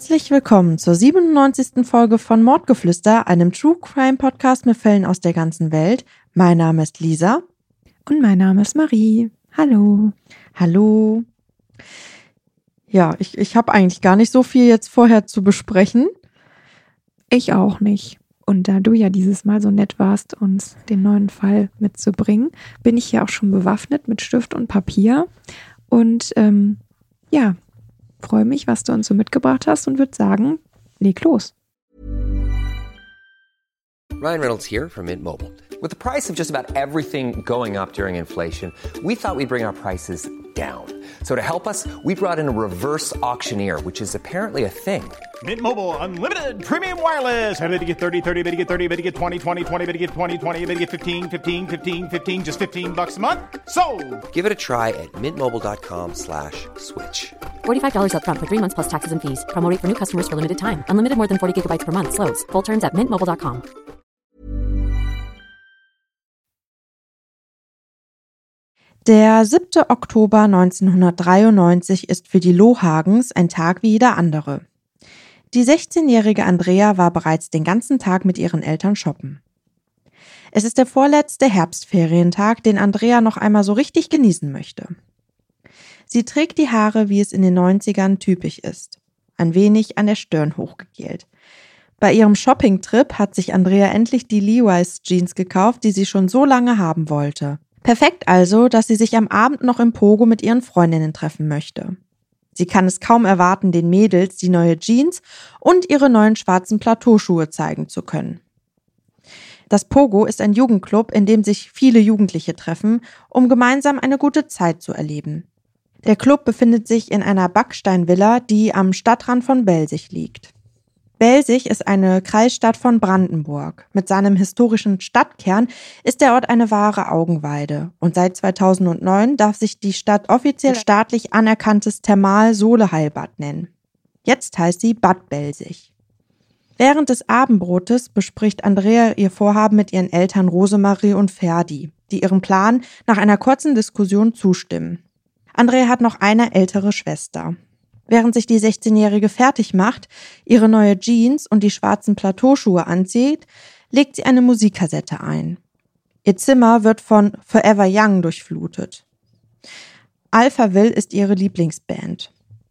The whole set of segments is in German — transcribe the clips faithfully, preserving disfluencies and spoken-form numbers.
Herzlich willkommen zur siebenundneunzigsten Folge von Mordgeflüster, einem True Crime Podcast mit Fällen aus der ganzen Welt. Mein Name ist Lisa. Und mein Name ist Marie. Hallo. Hallo. Ja, ich, ich habe eigentlich gar nicht so viel jetzt vorher zu besprechen. Ich auch nicht. Und da du ja dieses Mal so nett warst, uns den neuen Fall mitzubringen, bin ich ja auch schon bewaffnet mit Stift und Papier. Und ähm, ja, freue mich, was du uns so mitgebracht hast und würde sagen, leg los. Ryan Reynolds here from Mint Mobile. With the price of just about everything going up during inflation, we thought we'd bring our prices down. So to help us, we brought in a reverse auctioneer, which is apparently a thing. Mint Mobile Unlimited Premium Wireless. How to get thirty, thirty, how to get thirty, how to get twenty, twenty, twenty, how to get twenty, twenty, how to get fifteen, fifteen, fifteen, fifteen, just fifteen bucks a month? Sold! Give it a try at mintmobile.com slash switch. forty-five dollars up front for three months plus taxes and fees. Promo rate for new customers for limited time. Unlimited more than forty gigabytes per month. Slows full terms at mint mobile dot com. Der siebte Oktober neunzehnhundertdreiundneunzig ist für die Lohhagens ein Tag wie jeder andere. Die sechzehnjährige Andrea war bereits den ganzen Tag mit ihren Eltern shoppen. Es ist der vorletzte Herbstferientag, den Andrea noch einmal so richtig genießen möchte. Sie trägt die Haare, wie es in den neunzigern typisch ist, ein wenig an der Stirn hochgegelt. Bei ihrem Shoppingtrip hat sich Andrea endlich die Levi's Jeans gekauft, die sie schon so lange haben wollte. Perfekt also, dass sie sich am Abend noch im Pogo mit ihren Freundinnen treffen möchte. Sie kann es kaum erwarten, den Mädels die neue Jeans und ihre neuen schwarzen Plateauschuhe zeigen zu können. Das Pogo ist ein Jugendclub, in dem sich viele Jugendliche treffen, um gemeinsam eine gute Zeit zu erleben. Der Club befindet sich in einer Backsteinvilla, die am Stadtrand von Belzig liegt. Belzig ist eine Kreisstadt von Brandenburg. Mit seinem historischen Stadtkern ist der Ort eine wahre Augenweide. Und seit zweitausendneun darf sich die Stadt offiziell staatlich anerkanntes Thermal-Sohle-Heilbad nennen. Jetzt heißt sie Bad Belzig. Während des Abendbrotes bespricht Andrea ihr Vorhaben mit ihren Eltern Rosemarie und Ferdi, die ihrem Plan nach einer kurzen Diskussion zustimmen. Andrea hat noch eine ältere Schwester. Während sich die sechzehnjährige fertig macht, ihre neue Jeans und die schwarzen Plateauschuhe anzieht, legt sie eine Musikkassette ein. Ihr Zimmer wird von Forever Young durchflutet. Alphaville ist ihre Lieblingsband.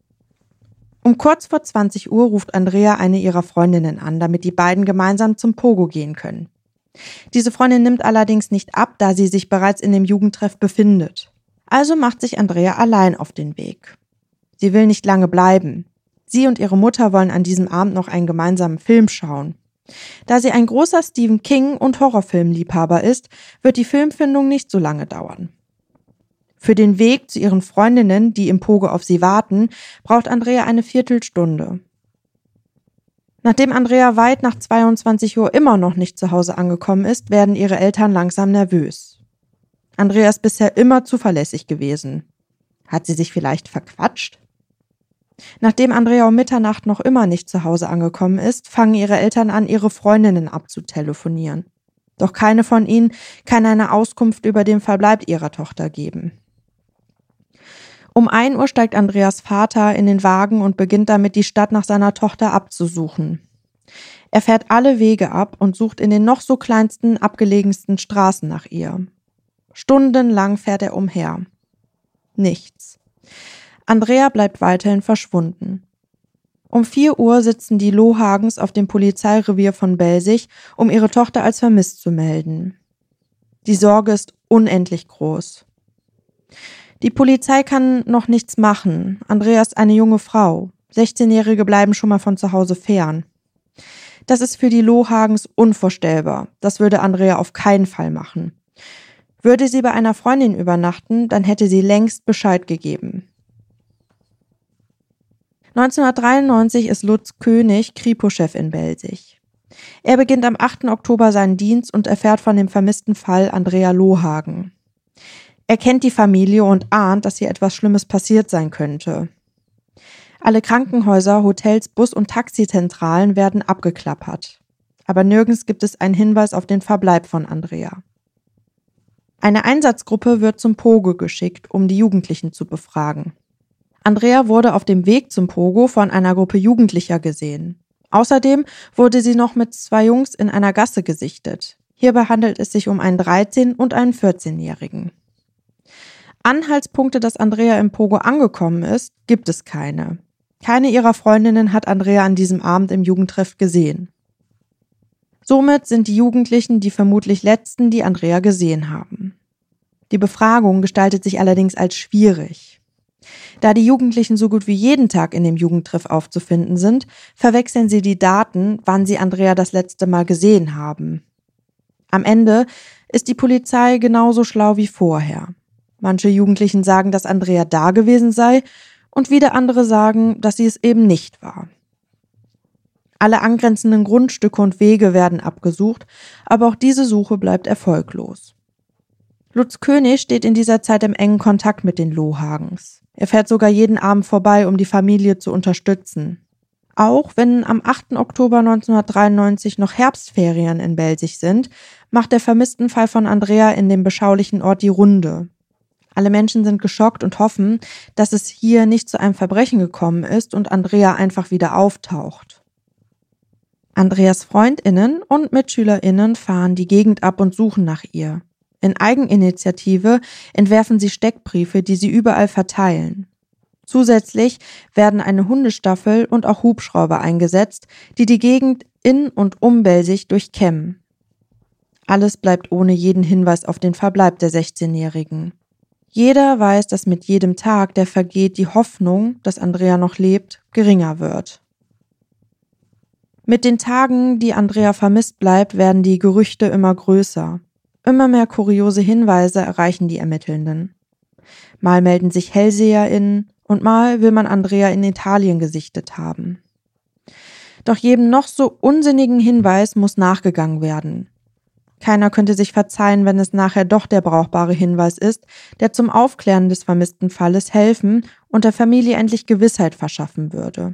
Um kurz vor zwanzig Uhr ruft Andrea eine ihrer Freundinnen an, damit die beiden gemeinsam zum Pogo gehen können. Diese Freundin nimmt allerdings nicht ab, da sie sich bereits in dem Jugendtreff befindet. Also macht sich Andrea allein auf den Weg. Sie will nicht lange bleiben. Sie und ihre Mutter wollen an diesem Abend noch einen gemeinsamen Film schauen. Da sie ein großer Stephen King- und Horrorfilmliebhaber ist, wird die Filmfindung nicht so lange dauern. Für den Weg zu ihren Freundinnen, die im Pogo auf sie warten, braucht Andrea eine Viertelstunde. Nachdem Andrea weit nach zweiundzwanzig Uhr immer noch nicht zu Hause angekommen ist, werden ihre Eltern langsam nervös. Andrea ist bisher immer zuverlässig gewesen. Hat sie sich vielleicht verquatscht? Nachdem Andrea um Mitternacht noch immer nicht zu Hause angekommen ist, fangen ihre Eltern an, ihre Freundinnen abzutelefonieren. Doch keine von ihnen kann eine Auskunft über den Verbleib ihrer Tochter geben. Um ein Uhr steigt Andreas Vater in den Wagen und beginnt damit, die Stadt nach seiner Tochter abzusuchen. Er fährt alle Wege ab und sucht in den noch so kleinsten, abgelegensten Straßen nach ihr. Stundenlang fährt er umher. Nichts. Andrea bleibt weiterhin verschwunden. Um vier Uhr sitzen die Lohhagens auf dem Polizeirevier von Belzig, um ihre Tochter als vermisst zu melden. Die Sorge ist unendlich groß. Die Polizei kann noch nichts machen. Andrea ist eine junge Frau. sechzehnjährige bleiben schon mal von zu Hause fern. Das ist für die Lohhagens unvorstellbar. Das würde Andrea auf keinen Fall machen. Würde sie bei einer Freundin übernachten, dann hätte sie längst Bescheid gegeben. neunzehnhundertdreiundneunzig ist Lutz König Kripo-Chef in Belzig. Er beginnt am achten Oktober seinen Dienst und erfährt von dem vermissten Fall Andrea Lohhagen. Er kennt die Familie und ahnt, dass hier etwas Schlimmes passiert sein könnte. Alle Krankenhäuser, Hotels, Bus- und Taxizentralen werden abgeklappert. Aber nirgends gibt es einen Hinweis auf den Verbleib von Andrea. Eine Einsatzgruppe wird zum Pogo geschickt, um die Jugendlichen zu befragen. Andrea wurde auf dem Weg zum Pogo von einer Gruppe Jugendlicher gesehen. Außerdem wurde sie noch mit zwei Jungs in einer Gasse gesichtet. Hierbei handelt es sich um einen dreizehn- und einen vierzehnjährigen. Anhaltspunkte, dass Andrea im Pogo angekommen ist, gibt es keine. Keine ihrer Freundinnen hat Andrea an diesem Abend im Jugendtreff gesehen. Somit sind die Jugendlichen die vermutlich letzten, die Andrea gesehen haben. Die Befragung gestaltet sich allerdings als schwierig. Da die Jugendlichen so gut wie jeden Tag in dem Jugendtreff aufzufinden sind, verwechseln sie die Daten, wann sie Andrea das letzte Mal gesehen haben. Am Ende ist die Polizei genauso schlau wie vorher. Manche Jugendlichen sagen, dass Andrea da gewesen sei und wieder andere sagen, dass sie es eben nicht war. Alle angrenzenden Grundstücke und Wege werden abgesucht, aber auch diese Suche bleibt erfolglos. Lutz König steht in dieser Zeit im engen Kontakt mit den Lohhagens. Er fährt sogar jeden Abend vorbei, um die Familie zu unterstützen. Auch wenn am achten Oktober neunzehnhundertdreiundneunzig noch Herbstferien in Belzig sind, macht der Vermisstenfall von Andrea in dem beschaulichen Ort die Runde. Alle Menschen sind geschockt und hoffen, dass es hier nicht zu einem Verbrechen gekommen ist und Andrea einfach wieder auftaucht. Andreas FreundInnen und MitschülerInnen fahren die Gegend ab und suchen nach ihr. In Eigeninitiative entwerfen sie Steckbriefe, die sie überall verteilen. Zusätzlich werden eine Hundestaffel und auch Hubschrauber eingesetzt, die die Gegend in und um Belzig durchkämmen. Alles bleibt ohne jeden Hinweis auf den Verbleib der sechzehnjährigen. Jeder weiß, dass mit jedem Tag, der vergeht, die Hoffnung, dass Andrea noch lebt, geringer wird. Mit den Tagen, die Andrea vermisst bleibt, werden die Gerüchte immer größer. Immer mehr kuriose Hinweise erreichen die Ermittelnden. Mal melden sich HellseherInnen und mal will man Andrea in Italien gesichtet haben. Doch jedem noch so unsinnigen Hinweis muss nachgegangen werden. Keiner könnte sich verzeihen, wenn es nachher doch der brauchbare Hinweis ist, der zum Aufklären des vermissten Falles helfen und der Familie endlich Gewissheit verschaffen würde.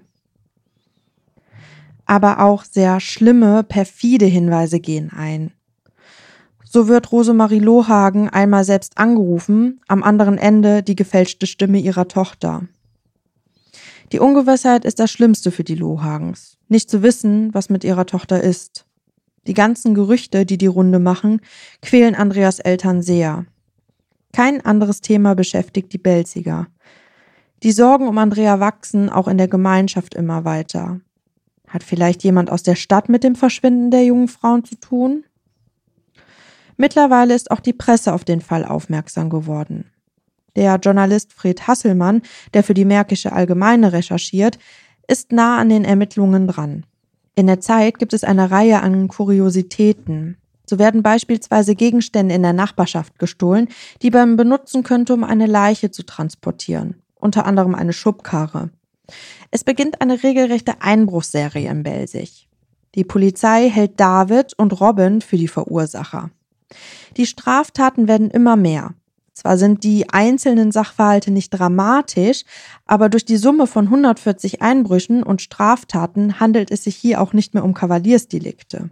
Aber auch sehr schlimme, perfide Hinweise gehen ein. So wird Rosemarie Lohhagen einmal selbst angerufen, am anderen Ende die gefälschte Stimme ihrer Tochter. Die Ungewissheit ist das Schlimmste für die Lohhagens, nicht zu wissen, was mit ihrer Tochter ist. Die ganzen Gerüchte, die die Runde machen, quälen Andreas Eltern sehr. Kein anderes Thema beschäftigt die Belziger. Die Sorgen um Andrea wachsen auch in der Gemeinschaft immer weiter. Hat vielleicht jemand aus der Stadt mit dem Verschwinden der jungen Frauen zu tun? Mittlerweile ist auch die Presse auf den Fall aufmerksam geworden. Der Journalist Fred Hasselmann, der für die Märkische Allgemeine recherchiert, ist nah an den Ermittlungen dran. In der Zeit gibt es eine Reihe an Kuriositäten. So werden beispielsweise Gegenstände in der Nachbarschaft gestohlen, die man benutzen könnte, um eine Leiche zu transportieren. Unter anderem eine Schubkarre. Es beginnt eine regelrechte Einbruchsserie in Belzig. Die Polizei hält David und Robin für die Verursacher. Die Straftaten werden immer mehr. Zwar sind die einzelnen Sachverhalte nicht dramatisch, aber durch die Summe von hundertvierzig Einbrüchen und Straftaten handelt es sich hier auch nicht mehr um Kavaliersdelikte.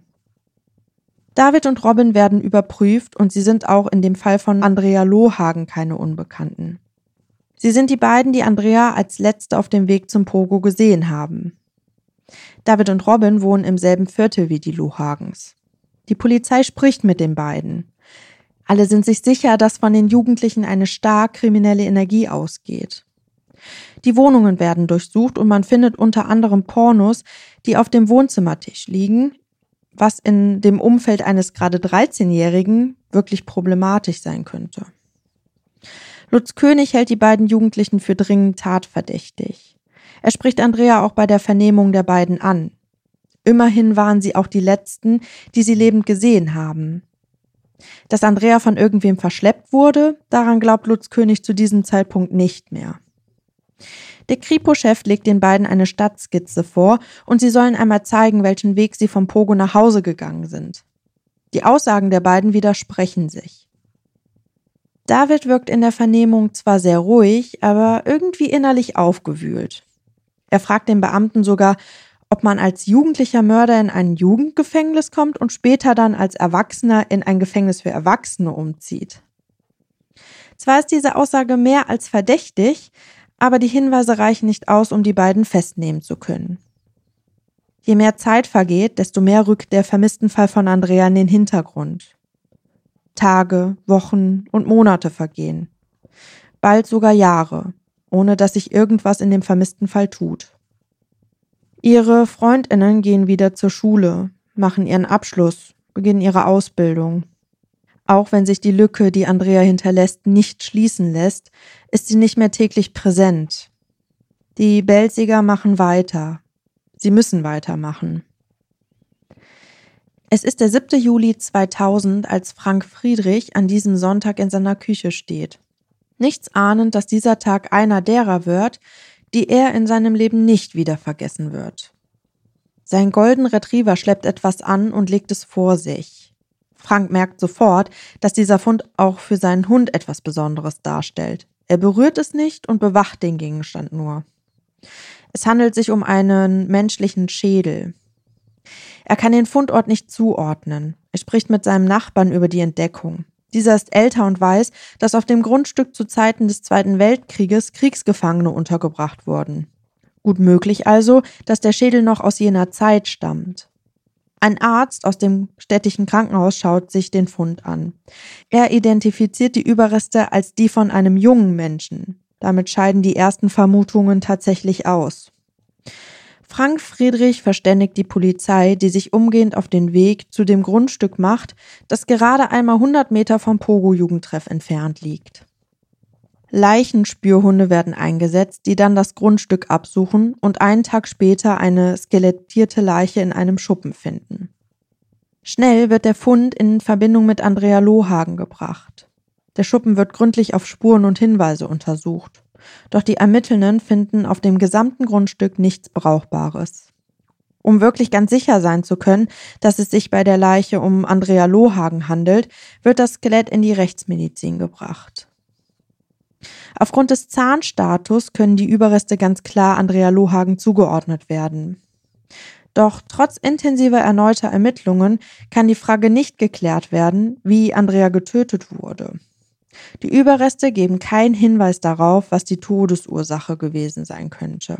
David und Robin werden überprüft und sie sind auch in dem Fall von Andrea Lohhagen keine Unbekannten. Sie sind die beiden, die Andrea als letzte auf dem Weg zum Pogo gesehen haben. David und Robin wohnen im selben Viertel wie die Lohhagens. Die Polizei spricht mit den beiden. Alle sind sich sicher, dass von den Jugendlichen eine stark kriminelle Energie ausgeht. Die Wohnungen werden durchsucht und man findet unter anderem Pornos, die auf dem Wohnzimmertisch liegen, was in dem Umfeld eines gerade dreizehnjährigen wirklich problematisch sein könnte. Lutz König hält die beiden Jugendlichen für dringend tatverdächtig. Er spricht Andrea auch bei der Vernehmung der beiden an. Immerhin waren sie auch die Letzten, die sie lebend gesehen haben. Dass Andrea von irgendwem verschleppt wurde, daran glaubt Lutz König zu diesem Zeitpunkt nicht mehr. Der Kripo-Chef legt den beiden eine Stadtskizze vor und sie sollen einmal zeigen, welchen Weg sie vom Pogo nach Hause gegangen sind. Die Aussagen der beiden widersprechen sich. David wirkt in der Vernehmung zwar sehr ruhig, aber irgendwie innerlich aufgewühlt. Er fragt den Beamten sogar, ob man als jugendlicher Mörder in ein Jugendgefängnis kommt und später dann als Erwachsener in ein Gefängnis für Erwachsene umzieht. Zwar ist diese Aussage mehr als verdächtig, Aber die Hinweise reichen nicht aus, um die beiden festnehmen zu können. Je mehr Zeit vergeht, desto mehr rückt der Vermisstenfall von Andrea in den Hintergrund. Tage, Wochen und Monate vergehen. Bald sogar Jahre, ohne dass sich irgendwas in dem vermissten Fall tut. Ihre FreundInnen gehen wieder zur Schule, machen ihren Abschluss, beginnen ihre Ausbildung. Auch wenn sich die Lücke, die Andrea hinterlässt, nicht schließen lässt, ist sie nicht mehr täglich präsent. Die Belziger machen weiter. Sie müssen weitermachen. Es ist der siebte Juli zweitausend, als Frank Friedrich an diesem Sonntag in seiner Küche steht. Nichts ahnend, dass dieser Tag einer derer wird, die er in seinem Leben nicht wieder vergessen wird. Sein Golden Retriever schleppt etwas an und legt es vor sich. Frank merkt sofort, dass dieser Fund auch für seinen Hund etwas Besonderes darstellt. Er berührt es nicht und bewacht den Gegenstand nur. Es handelt sich um einen menschlichen Schädel. Er kann den Fundort nicht zuordnen. Er spricht mit seinem Nachbarn über die Entdeckung. Dieser ist älter und weiß, dass auf dem Grundstück zu Zeiten des Zweiten Weltkrieges Kriegsgefangene untergebracht wurden. Gut möglich also, dass der Schädel noch aus jener Zeit stammt. Ein Arzt aus dem städtischen Krankenhaus schaut sich den Fund an. Er identifiziert die Überreste als die von einem jungen Menschen. Damit scheiden die ersten Vermutungen tatsächlich aus. Frank Friedrich verständigt die Polizei, die sich umgehend auf den Weg zu dem Grundstück macht, das gerade einmal hundert Meter vom Pogo-Jugendtreff entfernt liegt. Leichenspürhunde werden eingesetzt, die dann das Grundstück absuchen und einen Tag später eine skelettierte Leiche in einem Schuppen finden. Schnell wird der Fund in Verbindung mit Andrea Lohhagen gebracht. Der Schuppen wird gründlich auf Spuren und Hinweise untersucht. Doch die Ermittelnden finden auf dem gesamten Grundstück nichts Brauchbares. Um wirklich ganz sicher sein zu können, dass es sich bei der Leiche um Andrea Lohhagen handelt, wird das Skelett in die Rechtsmedizin gebracht. Aufgrund des Zahnstatus können die Überreste ganz klar Andrea Lohhagen zugeordnet werden. Doch trotz intensiver erneuter Ermittlungen kann die Frage nicht geklärt werden, wie Andrea getötet wurde. Die Überreste geben keinen Hinweis darauf, was die Todesursache gewesen sein könnte.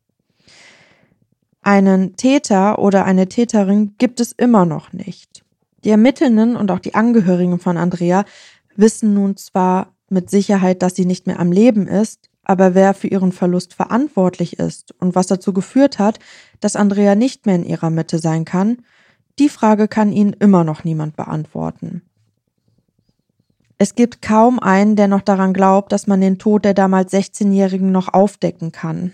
Einen Täter oder eine Täterin gibt es immer noch nicht. Die Ermittelnden und auch die Angehörigen von Andrea wissen nun zwar mit Sicherheit, dass sie nicht mehr am Leben ist, aber wer für ihren Verlust verantwortlich ist und was dazu geführt hat, dass Andrea nicht mehr in ihrer Mitte sein kann, die Frage kann ihnen immer noch niemand beantworten. Es gibt kaum einen, der noch daran glaubt, dass man den Tod der damals sechzehnjährigen noch aufdecken kann.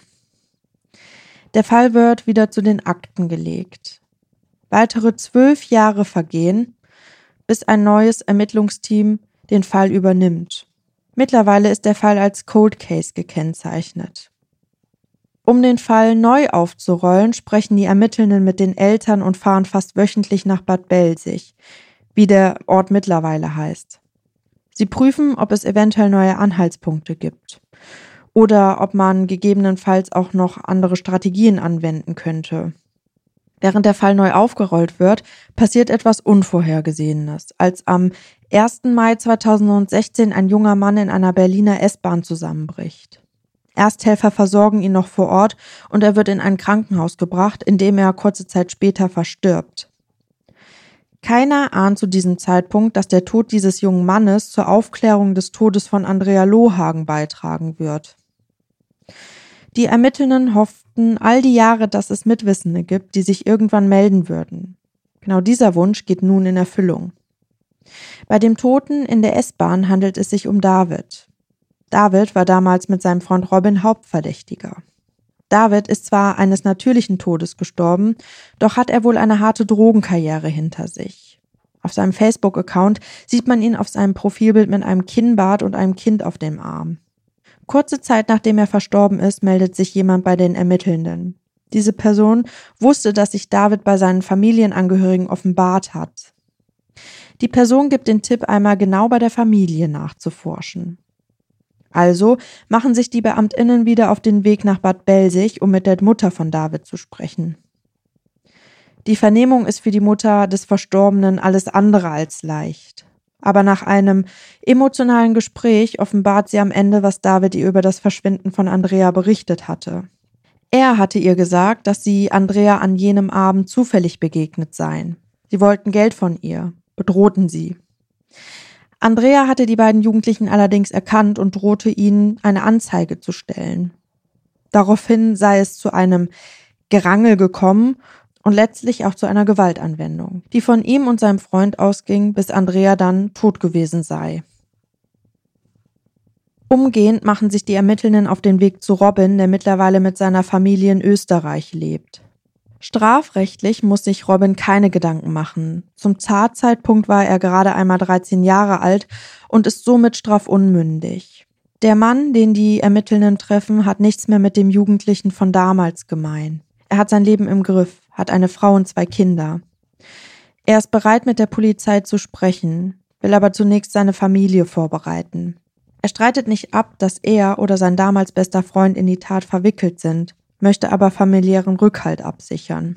Der Fall wird wieder zu den Akten gelegt. Weitere zwölf Jahre vergehen, bis ein neues Ermittlungsteam den Fall übernimmt. Mittlerweile ist der Fall als Cold Case gekennzeichnet. Um den Fall neu aufzurollen, sprechen die Ermittelnden mit den Eltern und fahren fast wöchentlich nach Bad Belzig, wie der Ort mittlerweile heißt. Sie prüfen, ob es eventuell neue Anhaltspunkte gibt oder ob man gegebenenfalls auch noch andere Strategien anwenden könnte. Während der Fall neu aufgerollt wird, passiert etwas Unvorhergesehenes, als am ersten Mai zweitausendsechzehn ein junger Mann in einer Berliner S-Bahn zusammenbricht. Ersthelfer versorgen ihn noch vor Ort und er wird in ein Krankenhaus gebracht, in dem er kurze Zeit später verstirbt. Keiner ahnt zu diesem Zeitpunkt, dass der Tod dieses jungen Mannes zur Aufklärung des Todes von Andrea Lohhagen beitragen wird. Die Ermittelnden hofften all die Jahre, dass es Mitwissende gibt, die sich irgendwann melden würden. Genau dieser Wunsch geht nun in Erfüllung. Bei dem Toten in der S-Bahn handelt es sich um David. David war damals mit seinem Freund Robin Hauptverdächtiger. David ist zwar eines natürlichen Todes gestorben, doch hat er wohl eine harte Drogenkarriere hinter sich. Auf seinem Facebook-Account sieht man ihn auf seinem Profilbild mit einem Kinnbart und einem Kind auf dem Arm. Kurze Zeit nachdem er verstorben ist, meldet sich jemand bei den Ermittelnden. Diese Person wusste, dass sich David bei seinen Familienangehörigen offenbart hat. Die Person gibt den Tipp, einmal genau bei der Familie nachzuforschen. Also machen sich die BeamtInnen wieder auf den Weg nach Bad Belzig, um mit der Mutter von David zu sprechen. Die Vernehmung ist für die Mutter des Verstorbenen alles andere als leicht. Aber nach einem emotionalen Gespräch offenbart sie am Ende, was David ihr über das Verschwinden von Andrea berichtet hatte. Er hatte ihr gesagt, dass sie Andrea an jenem Abend zufällig begegnet seien. Sie wollten Geld von ihr, bedrohten sie. Andrea hatte die beiden Jugendlichen allerdings erkannt und drohte ihnen, eine Anzeige zu stellen. Daraufhin sei es zu einem Gerangel gekommen und letztlich auch zu einer Gewaltanwendung, die von ihm und seinem Freund ausging, bis Andrea dann tot gewesen sei. Umgehend machen sich die Ermittelnden auf den Weg zu Robin, der mittlerweile mit seiner Familie in Österreich lebt. Strafrechtlich muss sich Robin keine Gedanken machen. Zum Tatzeitpunkt war er gerade einmal dreizehn Jahre alt und ist somit strafunmündig. Der Mann, den die Ermittelnden treffen, hat nichts mehr mit dem Jugendlichen von damals gemein. Er hat sein Leben im Griff, hat eine Frau und zwei Kinder. Er ist bereit, mit der Polizei zu sprechen, will aber zunächst seine Familie vorbereiten. Er streitet nicht ab, dass er oder sein damals bester Freund in die Tat verwickelt sind, möchte aber familiären Rückhalt absichern.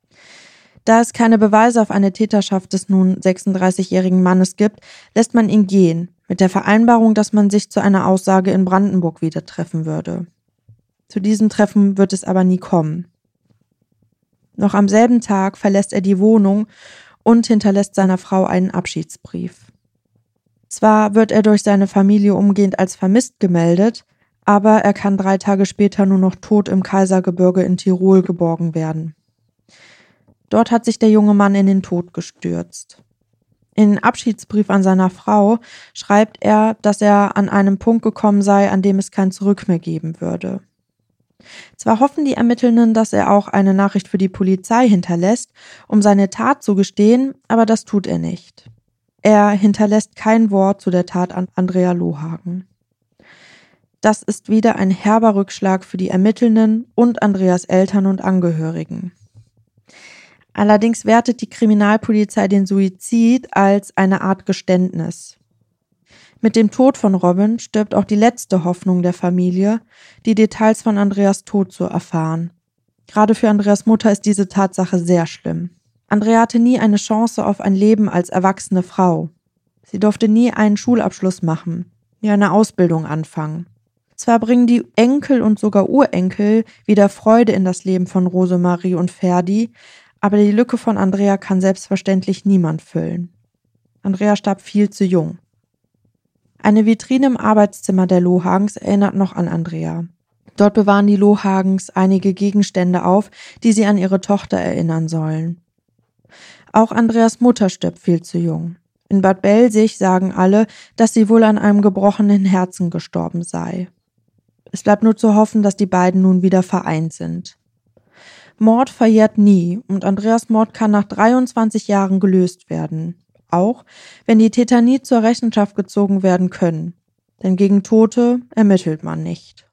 Da es keine Beweise auf eine Täterschaft des nun sechsunddreißigjährigen Mannes gibt, lässt man ihn gehen, mit der Vereinbarung, dass man sich zu einer Aussage in Brandenburg wieder treffen würde. Zu diesem Treffen wird es aber nie kommen. Noch am selben Tag verlässt er die Wohnung und hinterlässt seiner Frau einen Abschiedsbrief. Zwar wird er durch seine Familie umgehend als vermisst gemeldet, aber er kann drei Tage später nur noch tot im Kaisergebirge in Tirol geborgen werden. Dort hat sich der junge Mann in den Tod gestürzt. In Abschiedsbrief an seiner Frau schreibt er, dass er an einem Punkt gekommen sei, an dem es kein Zurück mehr geben würde. Zwar hoffen die Ermittelnden, dass er auch eine Nachricht für die Polizei hinterlässt, um seine Tat zu gestehen, aber das tut er nicht. Er hinterlässt kein Wort zu der Tat an Andrea Lohagen. Das ist wieder ein herber Rückschlag für die Ermittelnden und Andreas Eltern und Angehörigen. Allerdings wertet die Kriminalpolizei den Suizid als eine Art Geständnis. Mit dem Tod von Robin stirbt auch die letzte Hoffnung der Familie, die Details von Andreas Tod zu erfahren. Gerade für Andreas Mutter ist diese Tatsache sehr schlimm. Andrea hatte nie eine Chance auf ein Leben als erwachsene Frau. Sie durfte nie einen Schulabschluss machen, nie eine Ausbildung anfangen. Zwar bringen die Enkel und sogar Urenkel wieder Freude in das Leben von Rosemarie und Ferdi, aber die Lücke von Andrea kann selbstverständlich niemand füllen. Andrea starb viel zu jung. Eine Vitrine im Arbeitszimmer der Lohagens erinnert noch an Andrea. Dort bewahren die Lohagens einige Gegenstände auf, die sie an ihre Tochter erinnern sollen. Auch Andreas Mutter stirbt viel zu jung. In Bad Belzig sagen alle, dass sie wohl an einem gebrochenen Herzen gestorben sei. Es bleibt nur zu hoffen, dass die beiden nun wieder vereint sind. Mord verjährt nie und Andreas Mord kann nach dreiundzwanzig Jahren gelöst werden. Auch wenn die Täter nie zur Rechenschaft gezogen werden können. Denn gegen Tote ermittelt man nicht.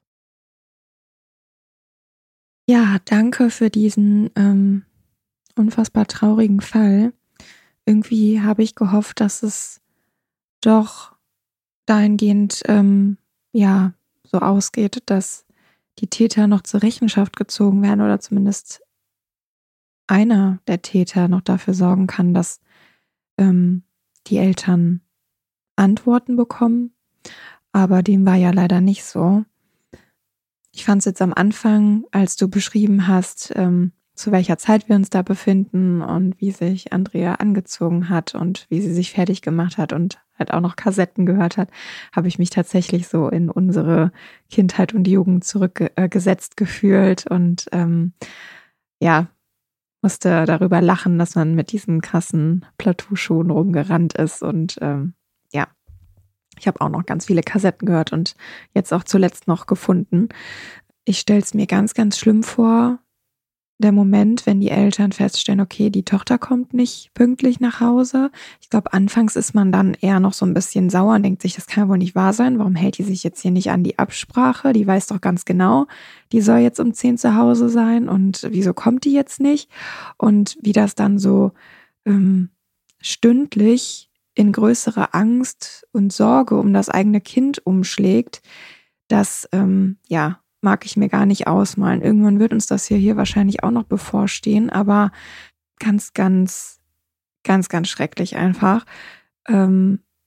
Ja, danke für diesen ähm, unfassbar traurigen Fall. Irgendwie habe ich gehofft, dass es doch dahingehend ähm, ja so ausgeht, dass die Täter noch zur Rechenschaft gezogen werden oder zumindest einer der Täter noch dafür sorgen kann, dass ähm, die Eltern Antworten bekommen. Aber dem war ja leider nicht so. Ich fand es jetzt am Anfang, als du beschrieben hast, ähm, zu welcher Zeit wir uns da befinden und wie sich Andrea angezogen hat und wie sie sich fertig gemacht hat und halt auch noch Kassetten gehört hat, habe ich mich tatsächlich so in unsere Kindheit und Jugend zurückgesetzt äh, gefühlt und ähm, ja, musste darüber lachen, dass man mit diesen krassen Plateauschuhen rumgerannt ist und ähm, ja, ich habe auch noch ganz viele Kassetten gehört und jetzt auch zuletzt noch gefunden. Ich stelle es mir ganz, ganz schlimm vor, der Moment, wenn die Eltern feststellen, okay, die Tochter kommt nicht pünktlich nach Hause. Ich glaube, anfangs ist man dann eher noch so ein bisschen sauer und denkt sich, das kann wohl nicht wahr sein. Warum hält die sich jetzt hier nicht an die Absprache? Die weiß doch ganz genau, die soll jetzt um zehn zu Hause sein und wieso kommt die jetzt nicht? Und wie das dann so ähm, stündlich in größere Angst und Sorge um das eigene Kind umschlägt, das, ähm, ja, mag ich mir gar nicht ausmalen. Irgendwann wird uns das hier, hier wahrscheinlich auch noch bevorstehen, aber ganz, ganz, ganz, ganz schrecklich einfach. Ähm,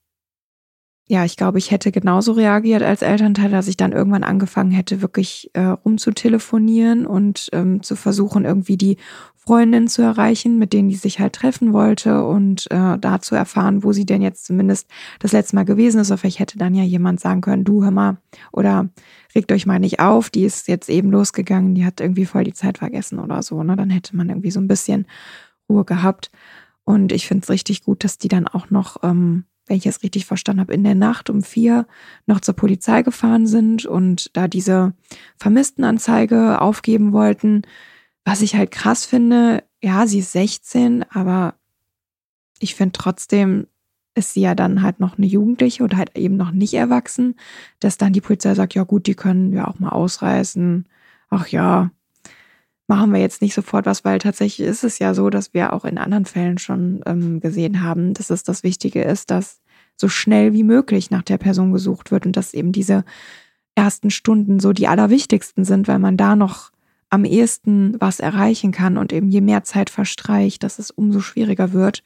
ja, ich glaube, ich hätte genauso reagiert als Elternteil, dass ich dann irgendwann angefangen hätte, wirklich äh, rumzutelefonieren und ähm, zu versuchen, irgendwie die Freundin zu erreichen, mit denen die sich halt treffen wollte und äh, da zu erfahren, wo sie denn jetzt zumindest das letzte Mal gewesen ist. Oder vielleicht hätte dann ja jemand sagen können, du, hör mal, oder regt euch mal nicht auf, die ist jetzt eben losgegangen, die hat irgendwie voll die Zeit vergessen oder so. Ne? Dann hätte man irgendwie so ein bisschen Ruhe gehabt. Und ich finde es richtig gut, dass die dann auch noch, ähm, wenn ich es richtig verstanden habe, in der Nacht um vier noch zur Polizei gefahren sind und da diese Vermisstenanzeige aufgeben wollten. Was ich halt krass finde, ja, sie ist sechzehn, aber ich finde trotzdem, ist sie ja dann halt noch eine Jugendliche oder halt eben noch nicht erwachsen, dass dann die Polizei sagt, ja gut, die können ja auch mal ausreißen. Ach ja, machen wir jetzt nicht sofort was, weil tatsächlich ist es ja so, dass wir auch in anderen Fällen schon ähm, gesehen haben, dass es das Wichtige ist, dass so schnell wie möglich nach der Person gesucht wird und dass eben diese ersten Stunden so die allerwichtigsten sind, weil man da noch am ehesten was erreichen kann und eben je mehr Zeit verstreicht, dass es umso schwieriger wird,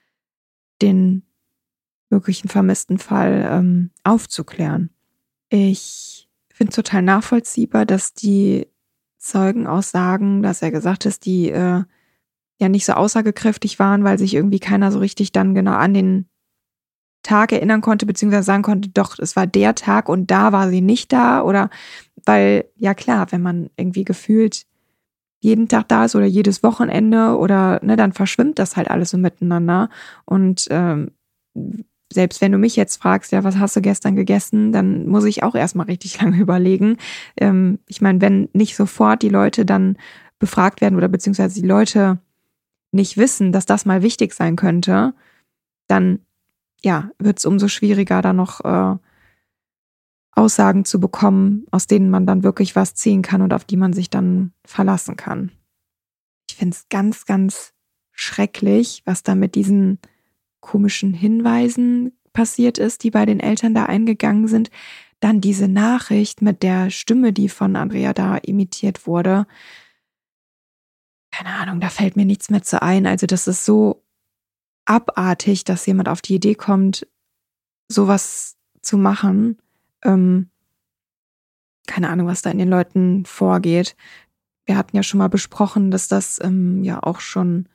den möglichen vermissten Fall ähm, aufzuklären. Ich finde es total nachvollziehbar, dass die Zeugenaussagen, dass er gesagt hat, die äh, ja nicht so aussagekräftig waren, weil sich irgendwie keiner so richtig dann genau an den Tag erinnern konnte, beziehungsweise sagen konnte, doch, es war der Tag und da war sie nicht da. Oder weil, ja klar, wenn man irgendwie gefühlt jeden Tag da ist oder jedes Wochenende oder ne, dann verschwimmt das halt alles so miteinander. Und ähm, selbst wenn du mich jetzt fragst, ja, was hast du gestern gegessen, dann muss ich auch erstmal richtig lange überlegen. Ähm, ich meine, wenn nicht sofort die Leute dann befragt werden oder beziehungsweise die Leute nicht wissen, dass das mal wichtig sein könnte, dann ja, wird es umso schwieriger, da noch äh, Aussagen zu bekommen, aus denen man dann wirklich was ziehen kann und auf die man sich dann verlassen kann. Ich finde es ganz, ganz schrecklich, was da mit diesen komischen Hinweisen passiert ist, die bei den Eltern da eingegangen sind. Dann diese Nachricht mit der Stimme, die von Andrea da imitiert wurde. Keine Ahnung, da fällt mir nichts mehr zu ein. Also das ist so abartig, dass jemand auf die Idee kommt, sowas zu machen. Ähm, keine Ahnung, was da in den Leuten vorgeht. Wir hatten ja schon mal besprochen, dass das ähm, ja auch schon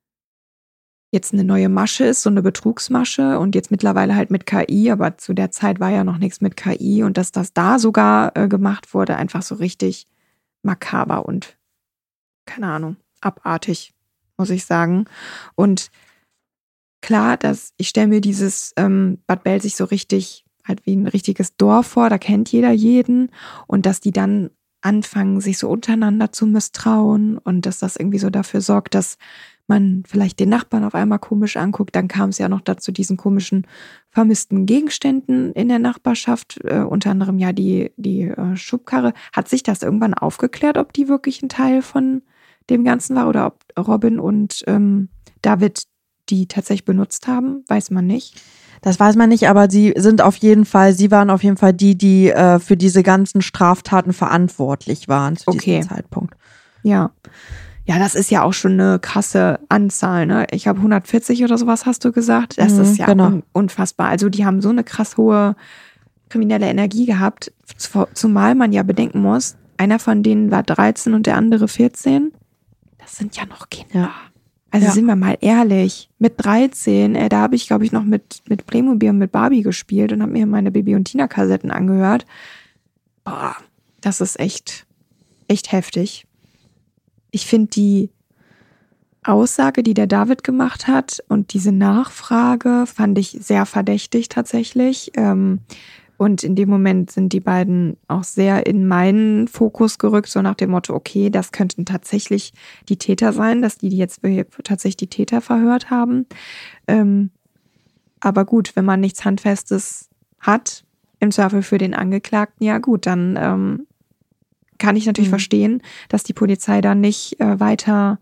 jetzt eine neue Masche ist, so eine Betrugsmasche und jetzt mittlerweile halt mit K I, aber zu der Zeit war ja noch nichts mit K I und dass das da sogar äh, gemacht wurde, einfach so richtig makaber und keine Ahnung, abartig, muss ich sagen. Und klar, dass ich stelle mir dieses ähm, Bad Belzig so richtig halt wie ein richtiges Dorf vor, da kennt jeder jeden und dass die dann anfangen, sich so untereinander zu misstrauen und dass das irgendwie so dafür sorgt, dass man vielleicht den Nachbarn auf einmal komisch anguckt. Dann kam es ja noch dazu diesen komischen vermissten Gegenständen in der Nachbarschaft, äh, unter anderem ja die, die äh, Schubkarre. Hat sich das irgendwann aufgeklärt, ob die wirklich ein Teil von dem Ganzen war oder ob Robin und ähm, David die tatsächlich benutzt haben? Weiß man nicht. Das weiß man nicht, aber sie sind auf jeden Fall, sie waren auf jeden Fall die, die äh, für diese ganzen Straftaten verantwortlich waren zu Okay. diesem Zeitpunkt. Ja. Ja, das ist ja auch schon eine krasse Anzahl, ne? Ich habe hundertvierzig oder sowas hast du gesagt. Das Mhm, ist ja genau. un- unfassbar. Also die haben so eine krass hohe kriminelle Energie gehabt, zu- zumal man ja bedenken muss, einer von denen war dreizehn und der andere vierzehn. Das sind ja noch Kinder. Ja. Also Ja. sind wir mal ehrlich, mit dreizehn, äh, da habe ich, glaube ich, noch mit, mit Playmobil und mit Barbie gespielt und habe mir meine Bibi und Tina-Kassetten angehört. Boah, das ist echt, echt heftig. Ich finde die Aussage, die der David gemacht hat und diese Nachfrage fand ich sehr verdächtig tatsächlich. Ähm, und in dem Moment sind die beiden auch sehr in meinen Fokus gerückt, so nach dem Motto, okay, das könnten tatsächlich die Täter sein, dass die jetzt tatsächlich die Täter verhört haben. Ähm, aber gut, wenn man nichts Handfestes hat, im Zweifel für den Angeklagten, ja gut, dann ähm, kann ich natürlich Mhm. verstehen, dass die Polizei dann nicht äh, weiter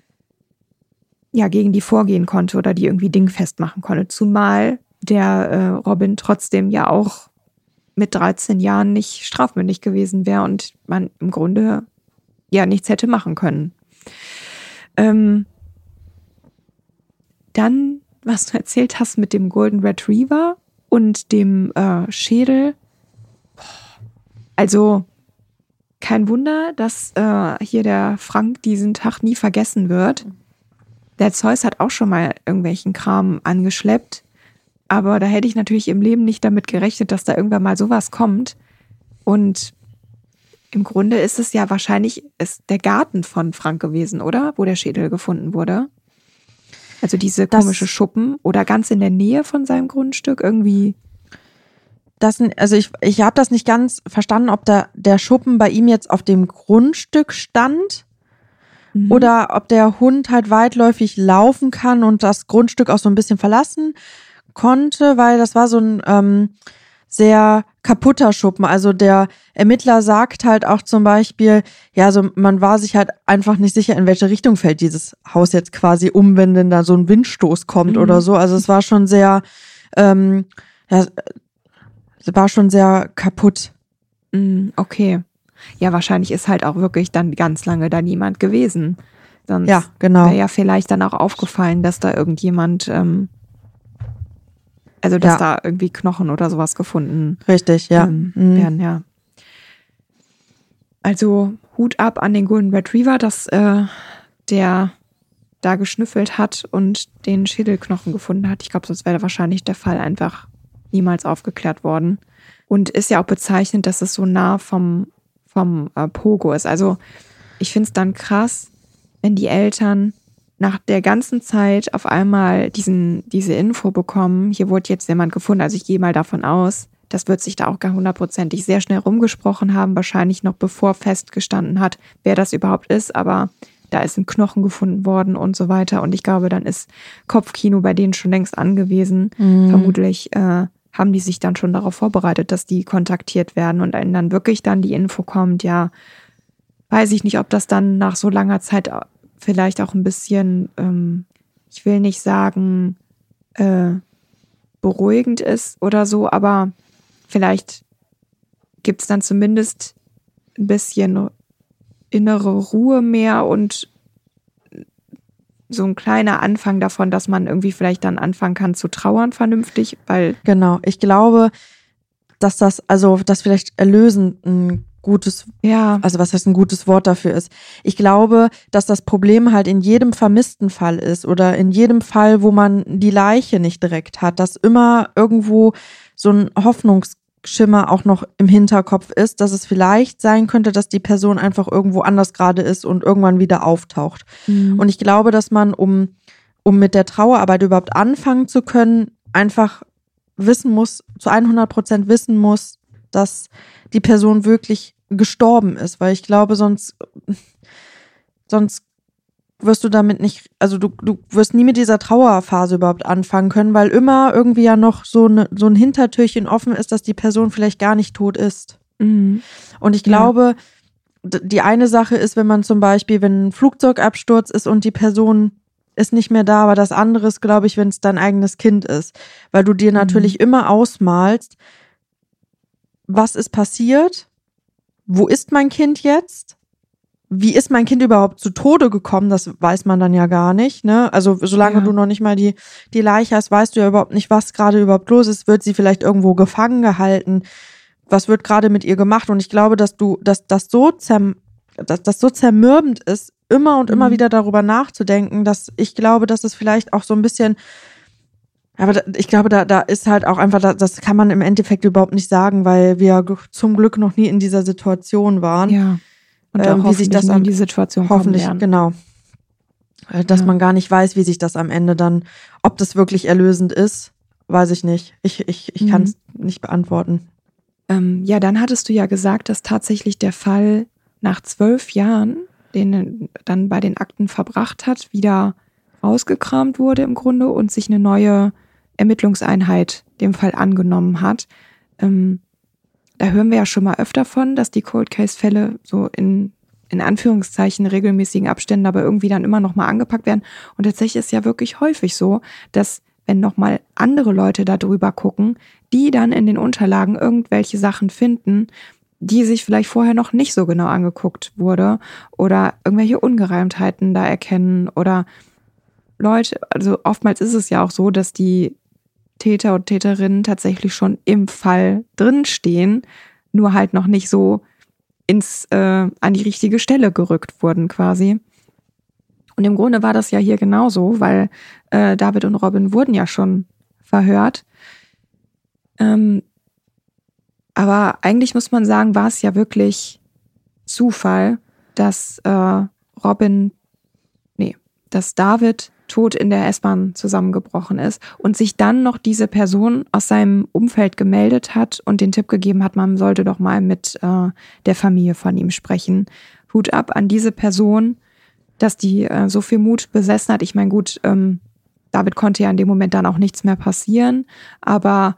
ja, gegen die vorgehen konnte oder die irgendwie dingfest machen konnte. Zumal der äh, Robin trotzdem ja auch mit dreizehn Jahren nicht strafmündig gewesen wäre und man im Grunde ja nichts hätte machen können. Ähm, dann, was du erzählt hast mit dem Golden Retriever, und dem äh, Schädel. Also kein Wunder, dass äh, hier der Frank diesen Tag nie vergessen wird. Der Zeus hat auch schon mal irgendwelchen Kram angeschleppt. Aber da hätte ich natürlich im Leben nicht damit gerechnet, dass da irgendwann mal sowas kommt. Und im Grunde ist es ja wahrscheinlich ist der Garten von Frank gewesen, oder? Wo der Schädel gefunden wurde. Also diese Das- komische Schuppen oder ganz in der Nähe von seinem Grundstück irgendwie. Das, also ich, ich habe das nicht ganz verstanden, ob da der Schuppen bei ihm jetzt auf dem Grundstück stand Mhm. oder ob der Hund halt weitläufig laufen kann und das Grundstück auch so ein bisschen verlassen konnte, weil das war so ein ähm, sehr kaputter Schuppen. Also der Ermittler sagt halt auch zum Beispiel, ja, also man war sich halt einfach nicht sicher, in welche Richtung fällt dieses Haus jetzt quasi um, wenn denn da so ein Windstoß kommt Mhm. oder so. Also es war schon sehr, ähm, ja, es war schon sehr kaputt. Mm, okay. Ja, wahrscheinlich ist halt auch wirklich dann ganz lange da niemand gewesen. Sonst Ja, genau. wäre ja vielleicht dann auch aufgefallen, dass da irgendjemand, ähm, also dass Ja. da irgendwie Knochen oder sowas gefunden Richtig, ja. ähm, Mhm. werden, ja. Also Hut ab an den Golden Retriever, dass äh, der da geschnüffelt hat und den Schädelknochen gefunden hat. Ich glaube, sonst wäre wahrscheinlich der Fall einfach niemals aufgeklärt worden. Und ist ja auch bezeichnend, dass es so nah vom, vom äh, Pogo ist. Also ich finde es dann krass, wenn die Eltern nach der ganzen Zeit auf einmal diesen, diese Info bekommen, hier wurde jetzt jemand gefunden. Also ich gehe mal davon aus, das wird sich da auch gar hundertprozentig sehr schnell rumgesprochen haben, wahrscheinlich noch bevor festgestanden hat, wer das überhaupt ist. Aber da ist ein Knochen gefunden worden und so weiter. Und ich glaube, dann ist Kopfkino bei denen schon längst angewiesen. Mhm. Vermutlich äh, haben die sich dann schon darauf vorbereitet, dass die kontaktiert werden und wenn dann wirklich dann die Info kommt, ja, weiß ich nicht, ob das dann nach so langer Zeit vielleicht auch ein bisschen, ähm, ich will nicht sagen, äh, beruhigend ist oder so, aber vielleicht gibt es dann zumindest ein bisschen innere Ruhe mehr und so ein kleiner Anfang davon, dass man irgendwie vielleicht dann anfangen kann zu trauern vernünftig, weil Genau. Ich glaube, dass das, also, dass vielleicht erlösend ein gutes, ja, also was heißt ein gutes Wort dafür ist. Ich glaube, dass das Problem halt in jedem vermissten Fall ist oder in jedem Fall, wo man die Leiche nicht direkt hat, dass immer irgendwo so ein Hoffnungsschimmer auch noch im Hinterkopf ist, dass es vielleicht sein könnte, dass die Person einfach irgendwo anders gerade ist und irgendwann wieder auftaucht. Mhm. Und ich glaube, dass man, um, um mit der Trauerarbeit überhaupt anfangen zu können, einfach wissen muss, zu hundert Prozent wissen muss, dass die Person wirklich gestorben ist, weil ich glaube, sonst, sonst wirst du damit nicht, also du, du wirst nie mit dieser Trauerphase überhaupt anfangen können, weil immer irgendwie ja noch so, ne, so ein Hintertürchen offen ist, dass die Person vielleicht gar nicht tot ist. Mhm. Und ich Ja. glaube, d- die eine Sache ist, wenn man zum Beispiel, wenn ein Flugzeugabsturz ist und die Person ist nicht mehr da, aber das andere ist, glaube ich, wenn es dein eigenes Kind ist, weil du dir natürlich immer ausmalst, was ist passiert, wo ist mein Kind jetzt, wie ist mein Kind überhaupt zu Tode gekommen, das weiß man dann ja gar nicht, ne? Also solange Ja. du noch nicht mal die, die Leiche hast, weißt du ja überhaupt nicht, was gerade überhaupt los ist, wird sie vielleicht irgendwo gefangen gehalten, was wird gerade mit ihr gemacht und ich glaube, dass du, dass das so zerm, dass das so zermürbend ist, immer und immer Mhm. wieder darüber nachzudenken, dass ich glaube, dass es vielleicht auch so ein bisschen, aber da, ich glaube, da, da ist halt auch einfach, da, das kann man im Endeffekt überhaupt nicht sagen, weil wir g- zum Glück noch nie in dieser Situation waren. Ja. Und Ähm, auch wie sich das nie am- in die Situation kommen Hoffentlich, werden. genau. Äh, Dass Ja. man gar nicht weiß, wie sich das am Ende dann, ob das wirklich erlösend ist, weiß ich nicht. Ich, ich, ich Mhm. kann es nicht beantworten. Ähm, ja, dann hattest du ja gesagt, dass tatsächlich der Fall nach zwölf Jahren, den er dann bei den Akten verbracht hat, wieder rausgekramt wurde im Grunde und sich eine neue Ermittlungseinheit dem Fall angenommen hat. Ähm, da hören wir ja schon mal öfter von, dass die Cold Case-Fälle so in, in Anführungszeichen regelmäßigen Abständen aber irgendwie dann immer nochmal angepackt werden. Und tatsächlich ist ja wirklich häufig so, dass wenn nochmal andere Leute da drüber gucken, die dann in den Unterlagen irgendwelche Sachen finden, die sich vielleicht vorher noch nicht so genau angeguckt wurde oder irgendwelche Ungereimtheiten da erkennen oder Leute, also oftmals ist es ja auch so, dass die Täter und Täterinnen tatsächlich schon im Fall drinstehen, nur halt noch nicht so ins äh, an die richtige Stelle gerückt wurden quasi. Und im Grunde war das ja hier genauso, weil äh, David und Robin wurden ja schon verhört. Ähm, aber eigentlich muss man sagen, war es ja wirklich Zufall, dass äh, Robin, nee, dass David tot in der S-Bahn zusammengebrochen ist und sich dann noch diese Person aus seinem Umfeld gemeldet hat und den Tipp gegeben hat, man sollte doch mal mit äh, der Familie von ihm sprechen. Hut ab an diese Person, dass die äh, so viel Mut besessen hat. Ich meine, gut, ähm, David konnte ja in dem Moment dann auch nichts mehr passieren, aber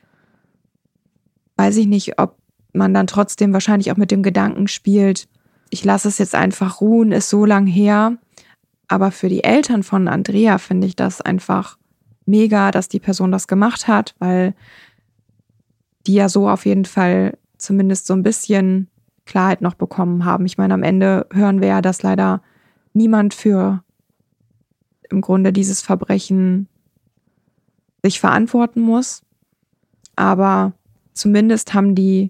weiß ich nicht, ob man dann trotzdem wahrscheinlich auch mit dem Gedanken spielt, ich lasse es jetzt einfach ruhen, ist so lang her. Aber für die Eltern von Andrea finde ich das einfach mega, dass die Person das gemacht hat, weil die ja so auf jeden Fall zumindest so ein bisschen Klarheit noch bekommen haben. Ich meine, am Ende hören wir ja, dass leider niemand für im Grunde dieses Verbrechen sich verantworten muss. Aber zumindest haben die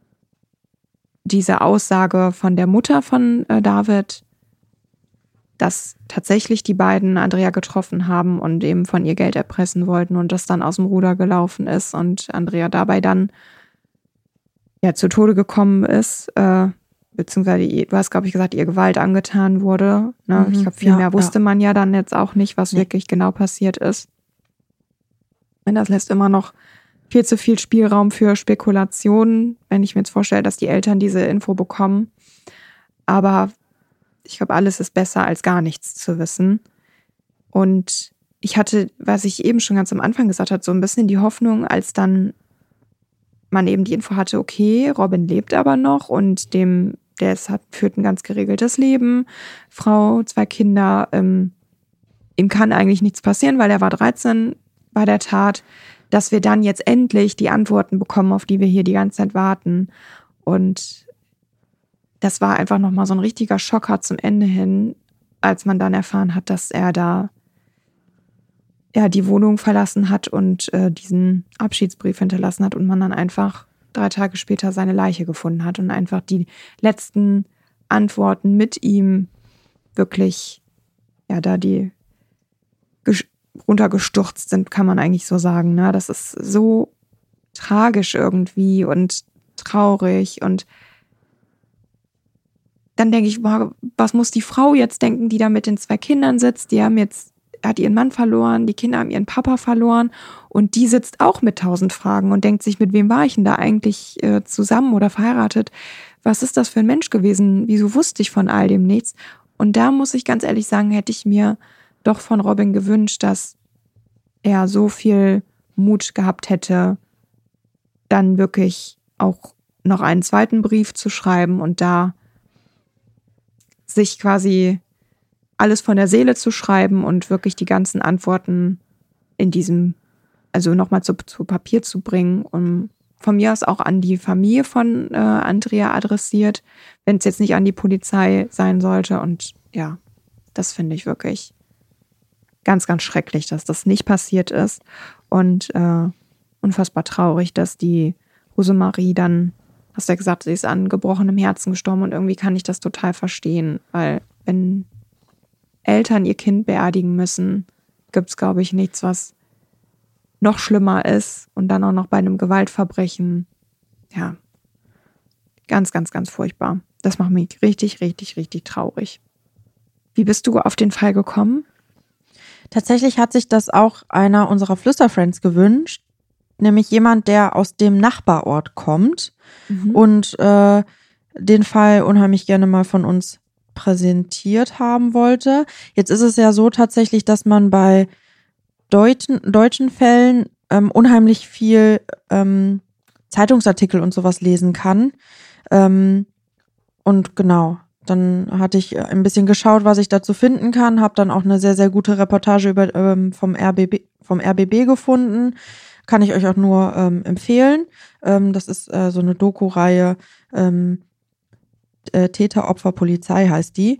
diese Aussage von der Mutter von äh, David, dass tatsächlich die beiden Andrea getroffen haben und eben von ihr Geld erpressen wollten und das dann aus dem Ruder gelaufen ist und Andrea dabei dann ja zu Tode gekommen ist, äh, beziehungsweise, du hast, glaube ich, gesagt, ihr Gewalt angetan wurde. Ne? Mhm, ich glaube, viel ja, mehr wusste ja. man ja dann jetzt auch nicht, was Nee. wirklich genau passiert ist. Und das lässt immer noch viel zu viel Spielraum für Spekulationen, wenn ich mir jetzt vorstelle, dass die Eltern diese Info bekommen. Aber ich glaube, alles ist besser, als gar nichts zu wissen. Und ich hatte, was ich eben schon ganz am Anfang gesagt habe, so ein bisschen die Hoffnung, als dann man eben die Info hatte, okay, Robin lebt aber noch und dem, der ist, hat, führt ein ganz geregeltes Leben, Frau, zwei Kinder, ähm, ihm kann eigentlich nichts passieren, weil er war dreizehn bei der Tat, dass wir dann jetzt endlich die Antworten bekommen, auf die wir hier die ganze Zeit warten. Und das war einfach nochmal so ein richtiger Schocker zum Ende hin, als man dann erfahren hat, dass er da ja die Wohnung verlassen hat und äh, diesen Abschiedsbrief hinterlassen hat und man dann einfach drei Tage später seine Leiche gefunden hat und einfach die letzten Antworten mit ihm wirklich, ja, da die ges- runtergestürzt sind, kann man eigentlich so sagen. Ne? Das ist so tragisch irgendwie und traurig und dann denke ich, was muss die Frau jetzt denken, die da mit den zwei Kindern sitzt? Die haben jetzt, hat ihren Mann verloren, die Kinder haben ihren Papa verloren und die sitzt auch mit tausend Fragen und denkt sich, mit wem war ich denn da eigentlich äh, zusammen oder verheiratet? Was ist das für ein Mensch gewesen? Wieso wusste ich von all dem nichts? Und da muss ich ganz ehrlich sagen, hätte ich mir doch von Robin gewünscht, dass er so viel Mut gehabt hätte, dann wirklich auch noch einen zweiten Brief zu schreiben und da sich quasi alles von der Seele zu schreiben und wirklich die ganzen Antworten in diesem, also nochmal zu, zu Papier zu bringen und von mir aus auch an die Familie von äh, Andrea adressiert, wenn es jetzt nicht an die Polizei sein sollte. Und ja, das finde ich wirklich ganz, ganz schrecklich, dass das nicht passiert ist und äh, unfassbar traurig, dass die Rosemarie dann, hast du ja gesagt, sie ist an gebrochenem Herzen gestorben und irgendwie kann ich das total verstehen, weil wenn Eltern ihr Kind beerdigen müssen, gibt es, glaube ich, nichts, was noch schlimmer ist und dann auch noch bei einem Gewaltverbrechen. Ja, ganz, ganz, ganz furchtbar. Das macht mich richtig, richtig, richtig traurig. Wie bist du auf den Fall gekommen? Tatsächlich hat sich das auch einer unserer Flüsterfriends gewünscht, nämlich jemand, der aus dem Nachbarort kommt mhm. und äh, den Fall unheimlich gerne mal von uns präsentiert haben wollte. Jetzt ist es ja so tatsächlich, dass man bei deutschen, deutschen Fällen ähm, unheimlich viel ähm, Zeitungsartikel und sowas lesen kann. Ähm, und genau, dann hatte ich ein bisschen geschaut, was ich dazu finden kann, habe dann auch eine sehr, sehr gute Reportage über, ähm, vom, R B B, vom R B B gefunden. Kann ich euch auch nur ähm, empfehlen. Ähm, das ist äh, so eine Doku-Reihe, ähm, äh, Täter, Opfer, Polizei heißt die.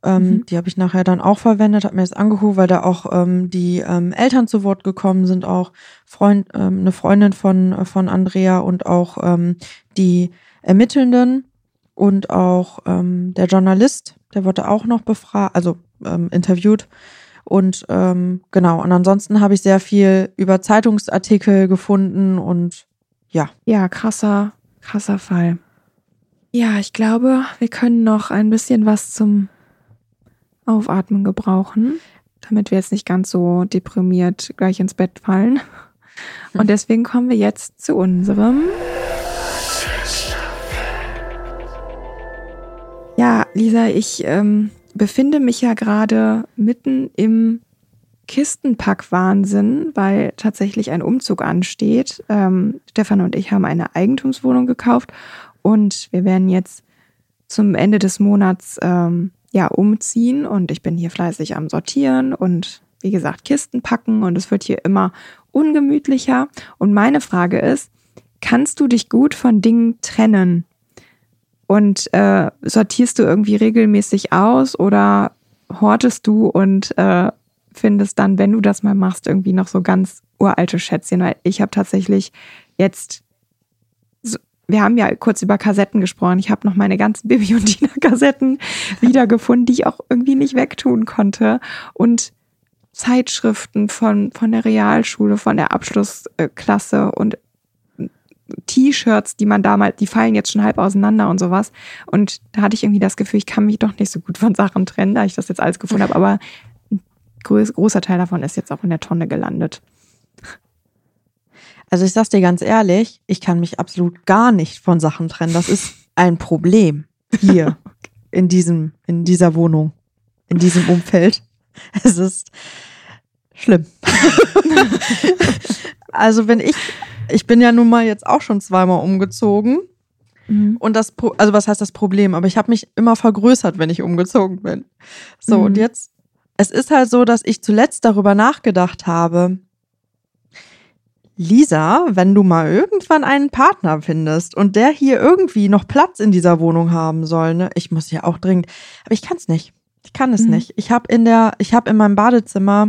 Ähm, Mhm. Die habe ich nachher dann auch verwendet, habe mir das angeguckt, weil da auch ähm, die ähm, Eltern zu Wort gekommen sind, auch Freund, ähm, eine Freundin von, von Andrea und auch ähm, die Ermittelnden und auch ähm, der Journalist, der wurde auch noch befragt, also ähm, interviewt. Und ähm, genau, und ansonsten habe ich sehr viel über Zeitungsartikel gefunden und ja. Ja, krasser, krasser Fall. Ja, ich glaube, wir können noch ein bisschen was zum Aufatmen gebrauchen, damit wir jetzt nicht ganz so deprimiert gleich ins Bett fallen. Und deswegen kommen wir jetzt zu unserem... Ja, Lisa, ich ähm, befinde mich ja gerade mitten im Kistenpack-Wahnsinn, weil tatsächlich ein Umzug ansteht. Ähm, Stefan und ich haben eine Eigentumswohnung gekauft und wir werden jetzt zum Ende des Monats ähm, ja umziehen und ich bin hier fleißig am Sortieren und wie gesagt Kisten packen und es wird hier immer ungemütlicher. Und meine Frage ist, kannst du dich gut von Dingen trennen? Und äh, sortierst du irgendwie regelmäßig aus oder hortest du und äh, findest dann, wenn du das mal machst, irgendwie noch so ganz uralte Schätzchen? Weil ich habe tatsächlich jetzt, so, wir haben ja kurz über Kassetten gesprochen, ich habe noch meine ganzen Bibi und Tina-Kassetten wiedergefunden, die ich auch irgendwie nicht wegtun konnte. Und Zeitschriften von, von der Realschule, von der Abschlussklasse und T-Shirts, die man damals, die fallen jetzt schon halb auseinander und sowas. Und da hatte ich irgendwie das Gefühl, ich kann mich doch nicht so gut von Sachen trennen, da ich das jetzt alles gefunden habe. Aber ein groß, großer Teil davon ist jetzt auch in der Tonne gelandet. Also ich sag's dir ganz ehrlich, ich kann mich absolut gar nicht von Sachen trennen. Das ist ein Problem hier in diesem, in dieser Wohnung, in diesem Umfeld. Es ist schlimm. Also wenn ich Ich bin ja nun mal jetzt auch schon zweimal umgezogen. Mhm. Und das, also was heißt das Problem? Aber ich habe mich immer vergrößert, wenn ich umgezogen bin. So, mhm. Und jetzt, es ist halt so, dass ich zuletzt darüber nachgedacht habe, Lisa, wenn du mal irgendwann einen Partner findest und der hier irgendwie noch Platz in dieser Wohnung haben soll, ne? Ich muss ja auch dringend, aber ich kann es nicht. Ich kann es mhm. nicht. Ich habe in der, ich habe in meinem Badezimmer,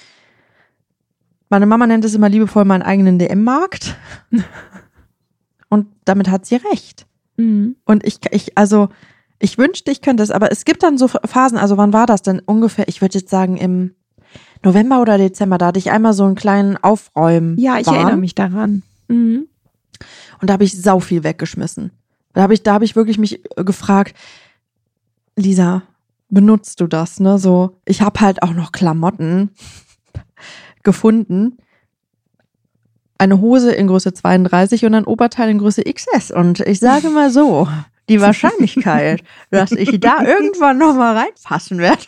meine Mama nennt es immer liebevoll meinen eigenen D M-Markt. Und damit hat sie recht. Mhm. Und ich, ich, also, ich wünschte, ich könnte es, aber es gibt dann so Phasen, also wann war das denn ungefähr? Ich würde jetzt sagen im November oder Dezember, da hatte ich einmal so einen kleinen Aufräumen. Ja, ich Bahn. erinnere mich daran. Mhm. Und da habe ich sau viel weggeschmissen. Da habe ich, da habe ich wirklich mich gefragt, Lisa, benutzt du das, ne? So, ich habe halt auch noch Klamotten gefunden. Eine Hose in Größe zweiunddreißig und ein Oberteil in Größe X S. Und ich sage mal so, die Wahrscheinlichkeit, dass ich da irgendwann nochmal reinpassen werde,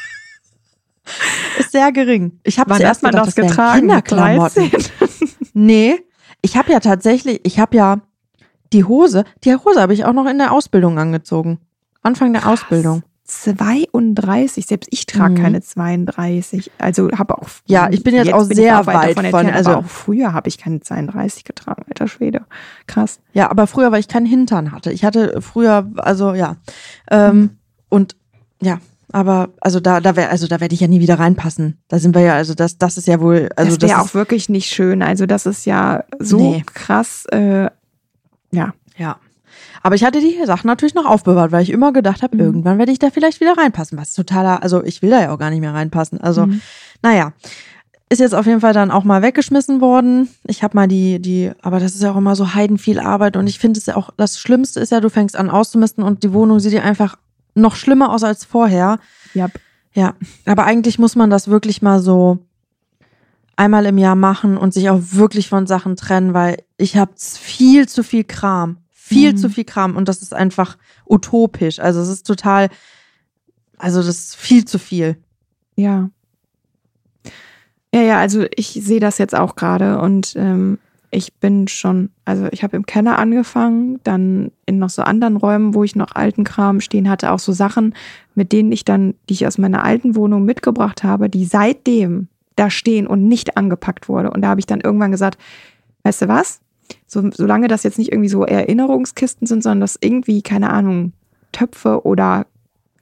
ist sehr gering. Ich habe zuerst man gedacht, das, das getragen, Kinderklamotten. Nee, ich habe ja tatsächlich, ich habe ja die Hose, die Hose habe ich auch noch in der Ausbildung angezogen. Anfang der Krass. Ausbildung. zweiunddreißig, selbst ich trage mhm. keine zweiunddreißig. Also habe auch. Ja, ich bin jetzt, jetzt auch bin sehr weit von, von also aber auch früher habe ich keine zweiunddreißig getragen, alter Schwede. Krass. Ja, aber früher, weil ich keinen Hintern hatte. Ich hatte früher, also ja. Ähm, mhm. Und ja, aber also da, da wäre, also da werde ich ja nie wieder reinpassen. Da sind wir ja, also das, das ist ja wohl. Also das wäre auch wirklich nicht schön. Also das ist ja so nee. krass. Äh, ja. Ja. Aber ich hatte die Sachen natürlich noch aufbewahrt, weil ich immer gedacht habe, mhm. irgendwann werde ich da vielleicht wieder reinpassen. Was totaler, also ich will da ja auch gar nicht mehr reinpassen. Also, mhm. naja. Ist jetzt auf jeden Fall dann auch mal weggeschmissen worden. Ich habe mal die, die, aber das ist ja auch immer so heidenviel Arbeit und ich finde es ja auch, das Schlimmste ist ja, du fängst an auszumisten und die Wohnung sieht dir einfach noch schlimmer aus als vorher. Yep. Ja, aber eigentlich muss man das wirklich mal so einmal im Jahr machen und sich auch wirklich von Sachen trennen, weil ich habe viel zu viel Kram. Viel mhm. zu viel Kram und das ist einfach utopisch. Also es ist total, also das ist viel zu viel. Ja. Ja, ja, also ich sehe das jetzt auch gerade und ähm, ich bin schon, also ich habe im Keller angefangen, dann in noch so anderen Räumen, wo ich noch alten Kram stehen hatte, auch so Sachen, mit denen ich dann, die ich aus meiner alten Wohnung mitgebracht habe, die seitdem da stehen und nicht angepackt wurde. Und da habe ich dann irgendwann gesagt, weißt du was? So, solange das jetzt nicht irgendwie so Erinnerungskisten sind, sondern das irgendwie, keine Ahnung, Töpfe oder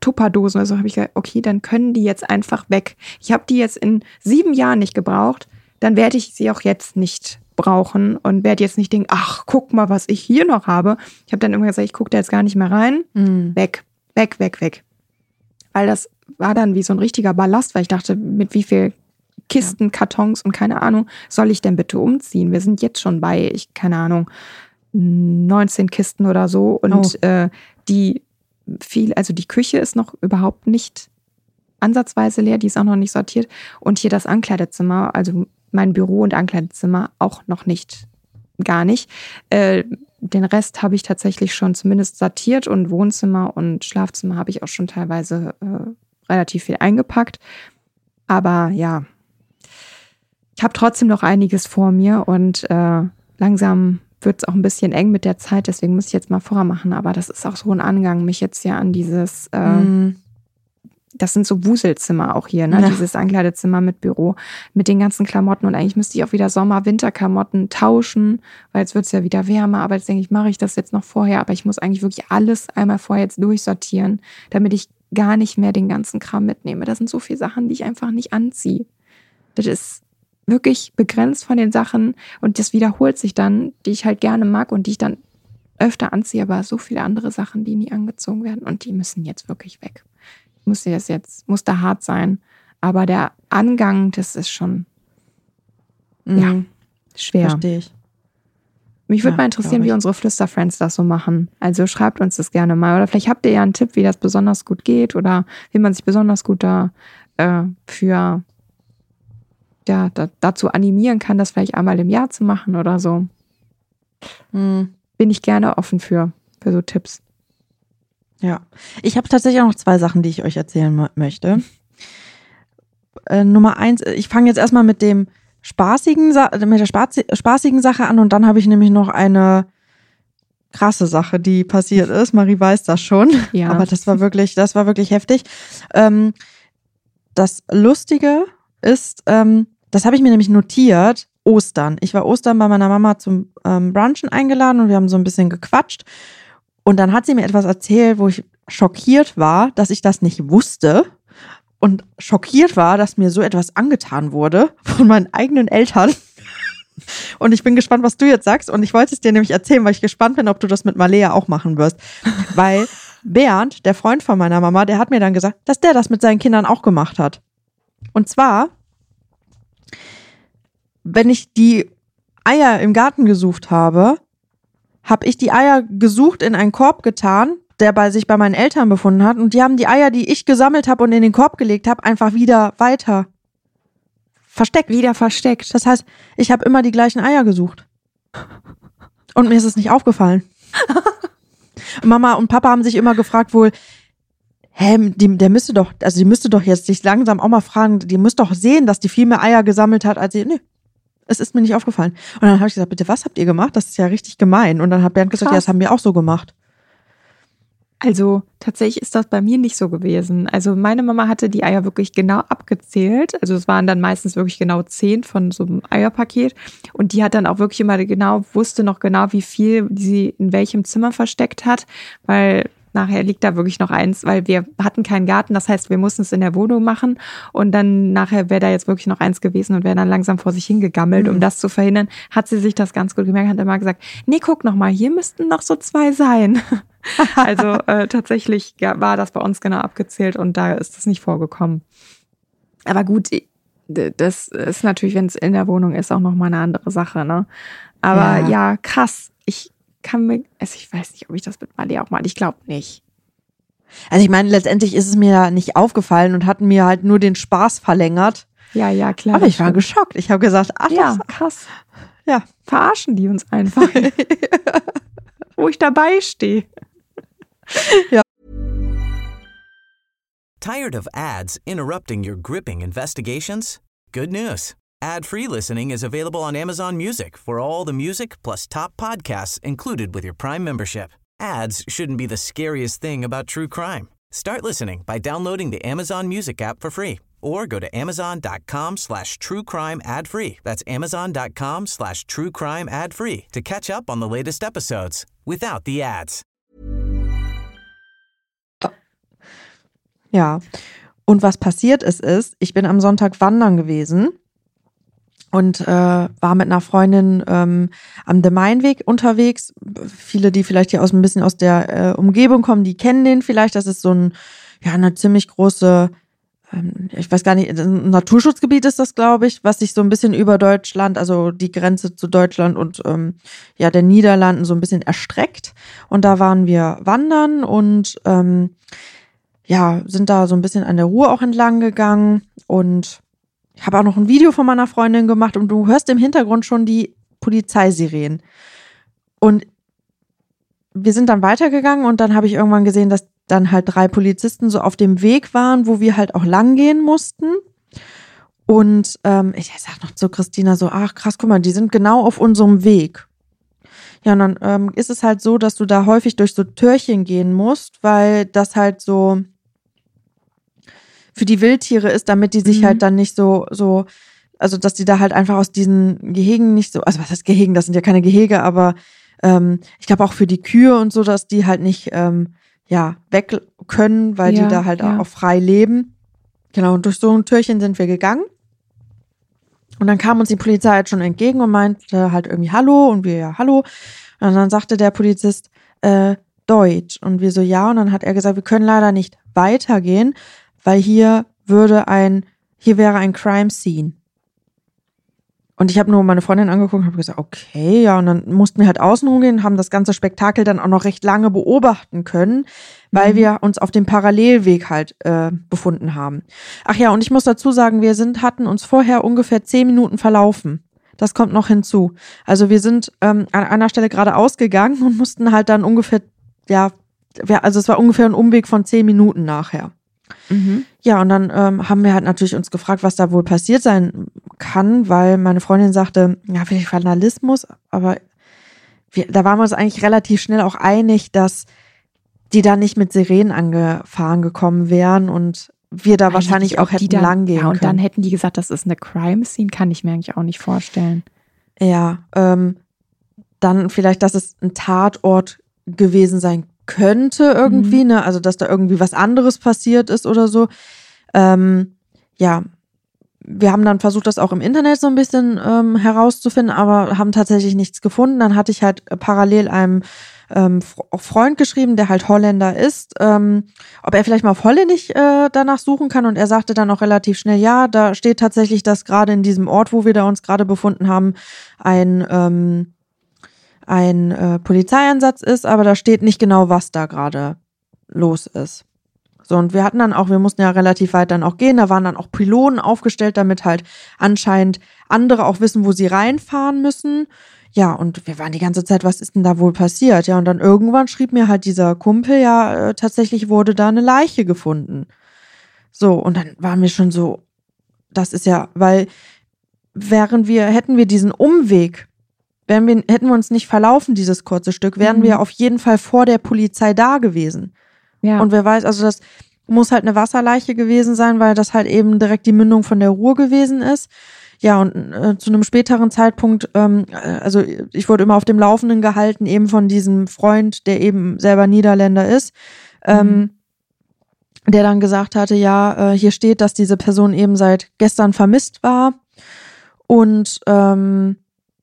Tupperdosen oder so, habe ich gedacht, okay, dann können die jetzt einfach weg. Ich habe die jetzt in sieben Jahren nicht gebraucht, dann werde ich sie auch jetzt nicht brauchen und werde jetzt nicht denken, ach, guck mal, was ich hier noch habe. Ich habe dann immer gesagt, ich gucke da jetzt gar nicht mehr rein. Mhm. Weg, weg, weg, weg. Weil das war dann wie so ein richtiger Ballast, weil ich dachte, mit wie viel Kisten, Kartons und keine Ahnung, soll ich denn bitte umziehen? Wir sind jetzt schon bei, ich keine Ahnung, neunzehn Kisten oder so und oh. äh, die viel, also die Küche ist noch überhaupt nicht ansatzweise leer, die ist auch noch nicht sortiert und hier das Ankleidezimmer, also mein Büro und Ankleidezimmer auch noch nicht, gar nicht. Äh, den Rest habe ich tatsächlich schon zumindest sortiert und Wohnzimmer und Schlafzimmer habe ich auch schon teilweise äh, relativ viel eingepackt. Aber ja, ich habe trotzdem noch einiges vor mir und äh, langsam wird es auch ein bisschen eng mit der Zeit, deswegen muss ich jetzt mal vorher machen. Aber das ist auch so ein Angang, mich jetzt ja an dieses... Äh, mm. Das sind so Wuselzimmer auch hier, ne? Ja. Dieses Ankleidezimmer mit Büro, mit den ganzen Klamotten. Und eigentlich müsste ich auch wieder Sommer-Winter-Klamotten tauschen, weil jetzt wird es ja wieder wärmer. Aber jetzt denke ich, mache ich das jetzt noch vorher. Aber ich muss eigentlich wirklich alles einmal vorher jetzt durchsortieren, damit ich gar nicht mehr den ganzen Kram mitnehme. Das sind so viele Sachen, die ich einfach nicht anziehe. Das ist wirklich begrenzt von den Sachen. Und das wiederholt sich dann, die ich halt gerne mag und die ich dann öfter anziehe. Aber so viele andere Sachen, die nie angezogen werden. Und die müssen jetzt wirklich weg. Muss das jetzt, muss da hart sein. Aber der Angang, das ist schon mhm. ja, schwer. Verstehe ich. Mich würde ja, mal interessieren, wie unsere Flüsterfriends das so machen. Also schreibt uns das gerne mal. Oder vielleicht habt ihr ja einen Tipp, wie das besonders gut geht oder wie man sich besonders gut da äh, für ja, da, dazu animieren kann, das vielleicht einmal im Jahr zu machen oder so. Mhm. Bin ich gerne offen für, für so Tipps. Ja, ich habe tatsächlich auch noch zwei Sachen, die ich euch erzählen m- möchte. Äh, Nummer eins, ich fange jetzt erstmal mit dem spaßigen, Sa- mit der spaß- spaßigen Sache an und dann habe ich nämlich noch eine krasse Sache, die passiert ist. Marie weiß das schon, ja. Aber das war wirklich, das war wirklich heftig. Ähm, das Lustige ist, ähm, das habe ich mir nämlich notiert, Ostern. Ich war Ostern bei meiner Mama zum ähm, Brunchen eingeladen und wir haben so ein bisschen gequatscht. Und dann hat sie mir etwas erzählt, wo ich schockiert war, dass ich das nicht wusste und schockiert war, dass mir so etwas angetan wurde von meinen eigenen Eltern. Und ich bin gespannt, was du jetzt sagst. Und ich wollte es dir nämlich erzählen, weil ich gespannt bin, ob du das mit Malea auch machen wirst. Weil Bernd, der Freund von meiner Mama, der hat mir dann gesagt, dass der das mit seinen Kindern auch gemacht hat. Und zwar, wenn ich die Eier im Garten gesucht habe, habe ich die Eier gesucht, in einen Korb getan, der bei sich bei meinen Eltern befunden hat. Und die haben die Eier, die ich gesammelt habe und in den Korb gelegt habe, einfach wieder weiter versteckt. Wieder versteckt. Das heißt, ich habe immer die gleichen Eier gesucht. Und mir ist es nicht aufgefallen. Mama und Papa haben sich immer gefragt wohl, hä, die, der müsste doch, also die müsste doch jetzt sich langsam auch mal fragen, die müsste doch sehen, dass die viel mehr Eier gesammelt hat, als sie, nee. Es ist mir nicht aufgefallen. Und dann habe ich gesagt, bitte, was habt ihr gemacht? Das ist ja richtig gemein. Und dann hat Bernd gesagt, Krass. Ja, das haben wir auch so gemacht. Also tatsächlich ist das bei mir nicht so gewesen. Also meine Mama hatte die Eier wirklich genau abgezählt. Also es waren dann meistens wirklich genau zehn von so einem Eierpaket. Und die hat dann auch wirklich immer genau, wusste noch genau, wie viel sie in welchem Zimmer versteckt hat. Weil nachher liegt da wirklich noch eins, weil wir hatten keinen Garten. Das heißt, wir mussten es in der Wohnung machen. Und dann nachher wäre da jetzt wirklich noch eins gewesen und wäre dann langsam vor sich hingegammelt. Mhm. Um das zu verhindern, hat sie sich das ganz gut gemerkt. Hat immer gesagt, nee, guck noch mal, hier müssten noch so zwei sein. Also äh, tatsächlich ja, war das bei uns genau abgezählt und da ist das nicht vorgekommen. Aber gut, das ist natürlich, wenn es in der Wohnung ist, auch nochmal eine andere Sache, ne? Aber ja, ja krass. Ich kann mir, also ich weiß nicht, ob ich das mit Malea auch mal, ich glaube nicht. Also ich meine, letztendlich ist es mir nicht aufgefallen und hat mir halt nur den Spaß verlängert. Ja, ja, klar. Aber ich war geschockt. Ich habe gesagt, ach, ja, das, krass. Ja. Verarschen die uns einfach. Wo ich dabei stehe. Ja. Tired of ads interrupting your gripping investigations? Good news. Ad-free listening is available on Amazon Music for all the music plus top podcasts included with your Prime membership. Ads shouldn't be the scariest thing about true crime. Start listening by downloading the Amazon Music app for free or go to amazon.com slash true crime ad free. That's amazon.com slash true crime ad free to catch up on the latest episodes without the ads. Ja. Und was passiert ist, ist, ich bin am Sonntag wandern gewesen und äh, war mit einer Freundin ähm, am De-Mainweg unterwegs. Viele, die vielleicht hier aus ein bisschen aus der äh, Umgebung kommen, die kennen den vielleicht. Das ist so ein, ja, eine ziemlich große, ähm, ich weiß gar nicht, ein Naturschutzgebiet ist das, glaube ich, was sich so ein bisschen über Deutschland, also die Grenze zu Deutschland und ähm, ja, den Niederlanden so ein bisschen erstreckt. Und da waren wir wandern und ähm, ja, sind da so ein bisschen an der Ruhr auch entlang gegangen und ich habe auch noch ein Video von meiner Freundin gemacht und du hörst im Hintergrund schon die Polizeisirenen. Und wir sind dann weitergegangen und dann habe ich irgendwann gesehen, dass dann halt drei Polizisten so auf dem Weg waren, wo wir halt auch lang gehen mussten. Und ähm, ich sag noch zu Christina so, ach krass, guck mal, die sind genau auf unserem Weg. Ja, und dann ähm, ist es halt so, dass du da häufig durch so Türchen gehen musst, weil das halt so für die Wildtiere ist, damit die sich mhm. halt dann nicht so, so, also dass die da halt einfach aus diesen Gehegen nicht so, also was heißt Gehegen, das sind ja keine Gehege, aber ähm, ich glaube auch für die Kühe und so, dass die halt nicht ähm, ja weg können, weil ja, die da halt ja. auch frei leben. Genau, und durch so ein Türchen sind wir gegangen. Und dann kam uns die Polizei halt schon entgegen und meinte halt irgendwie Hallo und wir ja Hallo. Und dann sagte der Polizist äh, Deutsch und wir so ja und dann hat er gesagt, wir können leider nicht weitergehen, weil hier würde ein, hier wäre ein Crime Scene. Und ich habe nur meine Freundin angeguckt und habe gesagt, okay, ja, und dann mussten wir halt außen rumgehen, haben das ganze Spektakel dann auch noch recht lange beobachten können, weil mhm. wir uns auf dem Parallelweg halt äh, befunden haben. Ach ja, und ich muss dazu sagen, wir sind, hatten uns vorher ungefähr zehn Minuten verlaufen. Das kommt noch hinzu. Also wir sind ähm, an einer Stelle geradeaus gegangen und mussten halt dann ungefähr, ja, also es war ungefähr ein Umweg von zehn Minuten nachher. Mhm. Ja, und dann ähm, haben wir halt natürlich uns gefragt, was da wohl passiert sein kann, weil meine Freundin sagte, ja, vielleicht Vandalismus, aber wir, da waren wir uns eigentlich relativ schnell auch einig, dass die da nicht mit Sirenen angefahren gekommen wären und wir da eigentlich wahrscheinlich auch hätten dann, lang gehen ja, und können. Dann hätten die gesagt, das ist eine Crime-Scene, kann ich mir eigentlich auch nicht vorstellen. Ja, ähm, dann vielleicht, dass es ein Tatort gewesen sein könnte irgendwie, mhm. ne, also dass da irgendwie was anderes passiert ist oder so. Ähm, ja, wir haben dann versucht, das auch im Internet so ein bisschen ähm, herauszufinden, aber haben tatsächlich nichts gefunden. Dann hatte ich halt parallel einem ähm, Freund geschrieben, der halt Holländer ist, ähm, ob er vielleicht mal auf Holländisch äh, danach suchen kann und er sagte dann auch relativ schnell, ja, da steht tatsächlich, dass gerade in diesem Ort, wo wir da uns gerade befunden haben, ein ähm, ein äh, Polizeieinsatz ist, aber da steht nicht genau, was da gerade los ist. So, und wir hatten dann auch, wir mussten ja relativ weit dann auch gehen, da waren dann auch Pylonen aufgestellt, damit halt anscheinend andere auch wissen, wo sie reinfahren müssen. Ja, und wir waren die ganze Zeit, was ist denn da wohl passiert? Ja, und dann irgendwann schrieb mir halt dieser Kumpel, ja, äh, tatsächlich wurde da eine Leiche gefunden. So, und dann waren wir schon so, das ist ja, weil wären wir, hätten wir diesen Umweg Wären wir, hätten wir uns nicht verlaufen, dieses kurze Stück, wären mhm. wir auf jeden Fall vor der Polizei da gewesen. Ja. Und wer weiß, also das muss halt eine Wasserleiche gewesen sein, weil das halt eben direkt die Mündung von der Ruhr gewesen ist. Ja, und äh, zu einem späteren Zeitpunkt, ähm, also ich wurde immer auf dem Laufenden gehalten, eben von diesem Freund, der eben selber Niederländer ist, ähm, mhm. der dann gesagt hatte, ja, äh, hier steht, dass diese Person eben seit gestern vermisst war und ähm,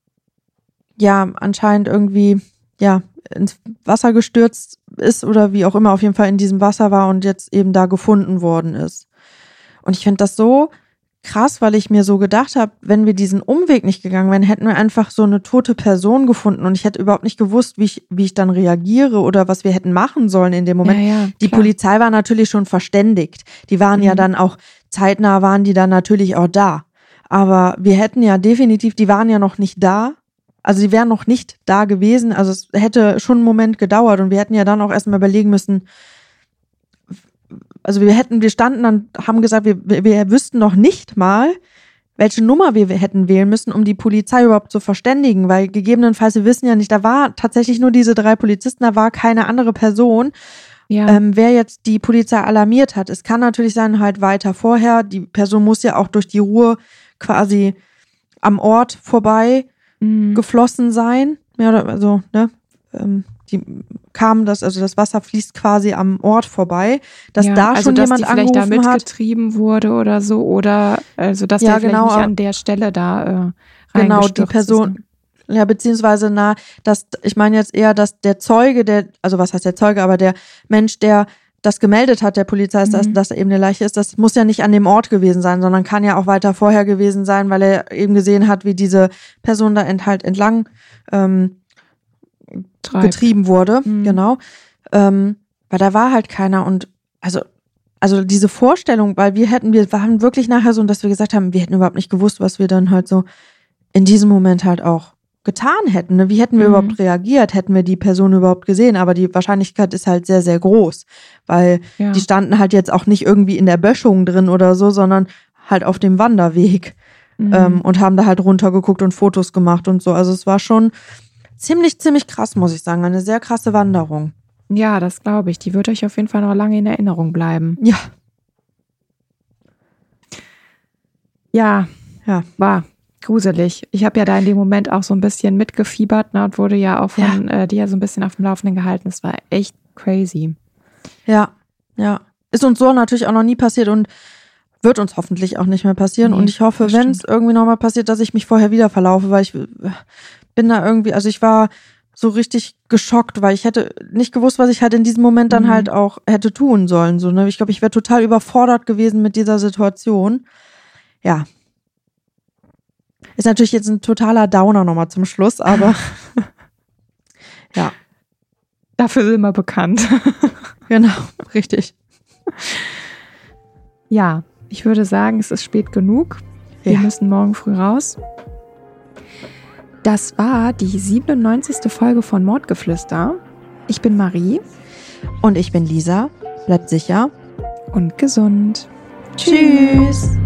ja, anscheinend irgendwie, ja, ins Wasser gestürzt ist oder wie auch immer, auf jeden Fall in diesem Wasser war und jetzt eben da gefunden worden ist. Und ich finde das so krass, weil ich mir so gedacht habe, wenn wir diesen Umweg nicht gegangen wären, hätten wir einfach so eine tote Person gefunden und ich hätte überhaupt nicht gewusst, wie ich, wie ich dann reagiere oder was wir hätten machen sollen in dem Moment. Ja, ja, die Polizei war natürlich schon verständigt. Die waren mhm. ja dann auch, zeitnah waren die dann natürlich auch da. Aber wir hätten ja definitiv, die waren ja noch nicht da. Also sie wären noch nicht da gewesen, also es hätte schon einen Moment gedauert und wir hätten ja dann auch erstmal überlegen müssen, also wir hätten, wir standen dann, haben gesagt, wir, wir wüssten noch nicht mal, welche Nummer wir hätten wählen müssen, um die Polizei überhaupt zu verständigen, weil gegebenenfalls, wir wissen ja nicht, da war tatsächlich nur diese drei Polizisten, da war keine andere Person, ja. ähm, wer jetzt die Polizei alarmiert hat. Es kann natürlich sein, halt weiter vorher, die Person muss ja auch durch die Ruhr quasi am Ort vorbei geflossen sein, ja, also, ne, ähm, die kam das, also das Wasser fließt quasi am Ort vorbei, dass ja, da also schon dass jemand die vielleicht da angerufen hat. mitgetrieben wurde oder so, oder also dass Ja, der genau, vielleicht nicht an der Stelle da äh, Genau, reingestürzt die Person, ist. ja, beziehungsweise, na, dass, ich meine jetzt eher, dass der Zeuge, der, also was heißt der Zeuge, aber der Mensch, der das gemeldet hat, der Polizei, ist, dass, Mhm. dass da eben eine Leiche ist, das muss ja nicht an dem Ort gewesen sein, sondern kann ja auch weiter vorher gewesen sein, weil er eben gesehen hat, wie diese Person da ent, halt entlang ähm, Treibt. getrieben wurde, Mhm. genau. Ähm, weil da war halt keiner und also Also diese Vorstellung, weil wir hätten, wir waren wirklich nachher so, dass wir gesagt haben, wir hätten überhaupt nicht gewusst, was wir dann halt so in diesem Moment halt auch getan hätten. Ne? Wie hätten wir Mhm. überhaupt reagiert? Hätten wir die Person überhaupt gesehen? Aber die Wahrscheinlichkeit ist halt sehr, sehr groß, weil Ja. die standen halt jetzt auch nicht irgendwie in der Böschung drin oder so, sondern halt auf dem Wanderweg Mhm. ähm, und haben da halt runtergeguckt und Fotos gemacht und so. Also es war schon ziemlich, ziemlich krass, muss ich sagen. Eine sehr krasse Wanderung. Ja, das glaube ich. Die wird euch auf jeden Fall noch lange in Erinnerung bleiben. Ja, Ja, ja. war gruselig. Ich habe ja da in dem Moment auch so ein bisschen mitgefiebert, ne, und wurde ja auch von äh, dir so ein bisschen auf dem Laufenden gehalten. Das war echt crazy. Ja, ja. Ist uns so natürlich auch noch nie passiert und wird uns hoffentlich auch nicht mehr passieren. Nee, und ich hoffe, das wenn es stimmt. irgendwie nochmal passiert, dass ich mich vorher wieder verlaufe, weil ich äh, bin da irgendwie, also ich war so richtig geschockt, weil ich hätte nicht gewusst, was ich halt in diesem Moment dann Mhm. halt auch hätte tun sollen. So, ne? Ich glaube, ich wäre total überfordert gewesen mit dieser Situation. Ja. Ist natürlich jetzt ein totaler Downer nochmal zum Schluss, aber ja, Dafür sind wir bekannt. genau, richtig. Ja, ich würde sagen, es ist spät genug. Wir Ja. müssen morgen früh raus. Das war die siebenundneunzigste Folge von Mordgeflüster. Ich bin Marie Und ich bin Lisa. Bleibt sicher. und gesund. Tschüss.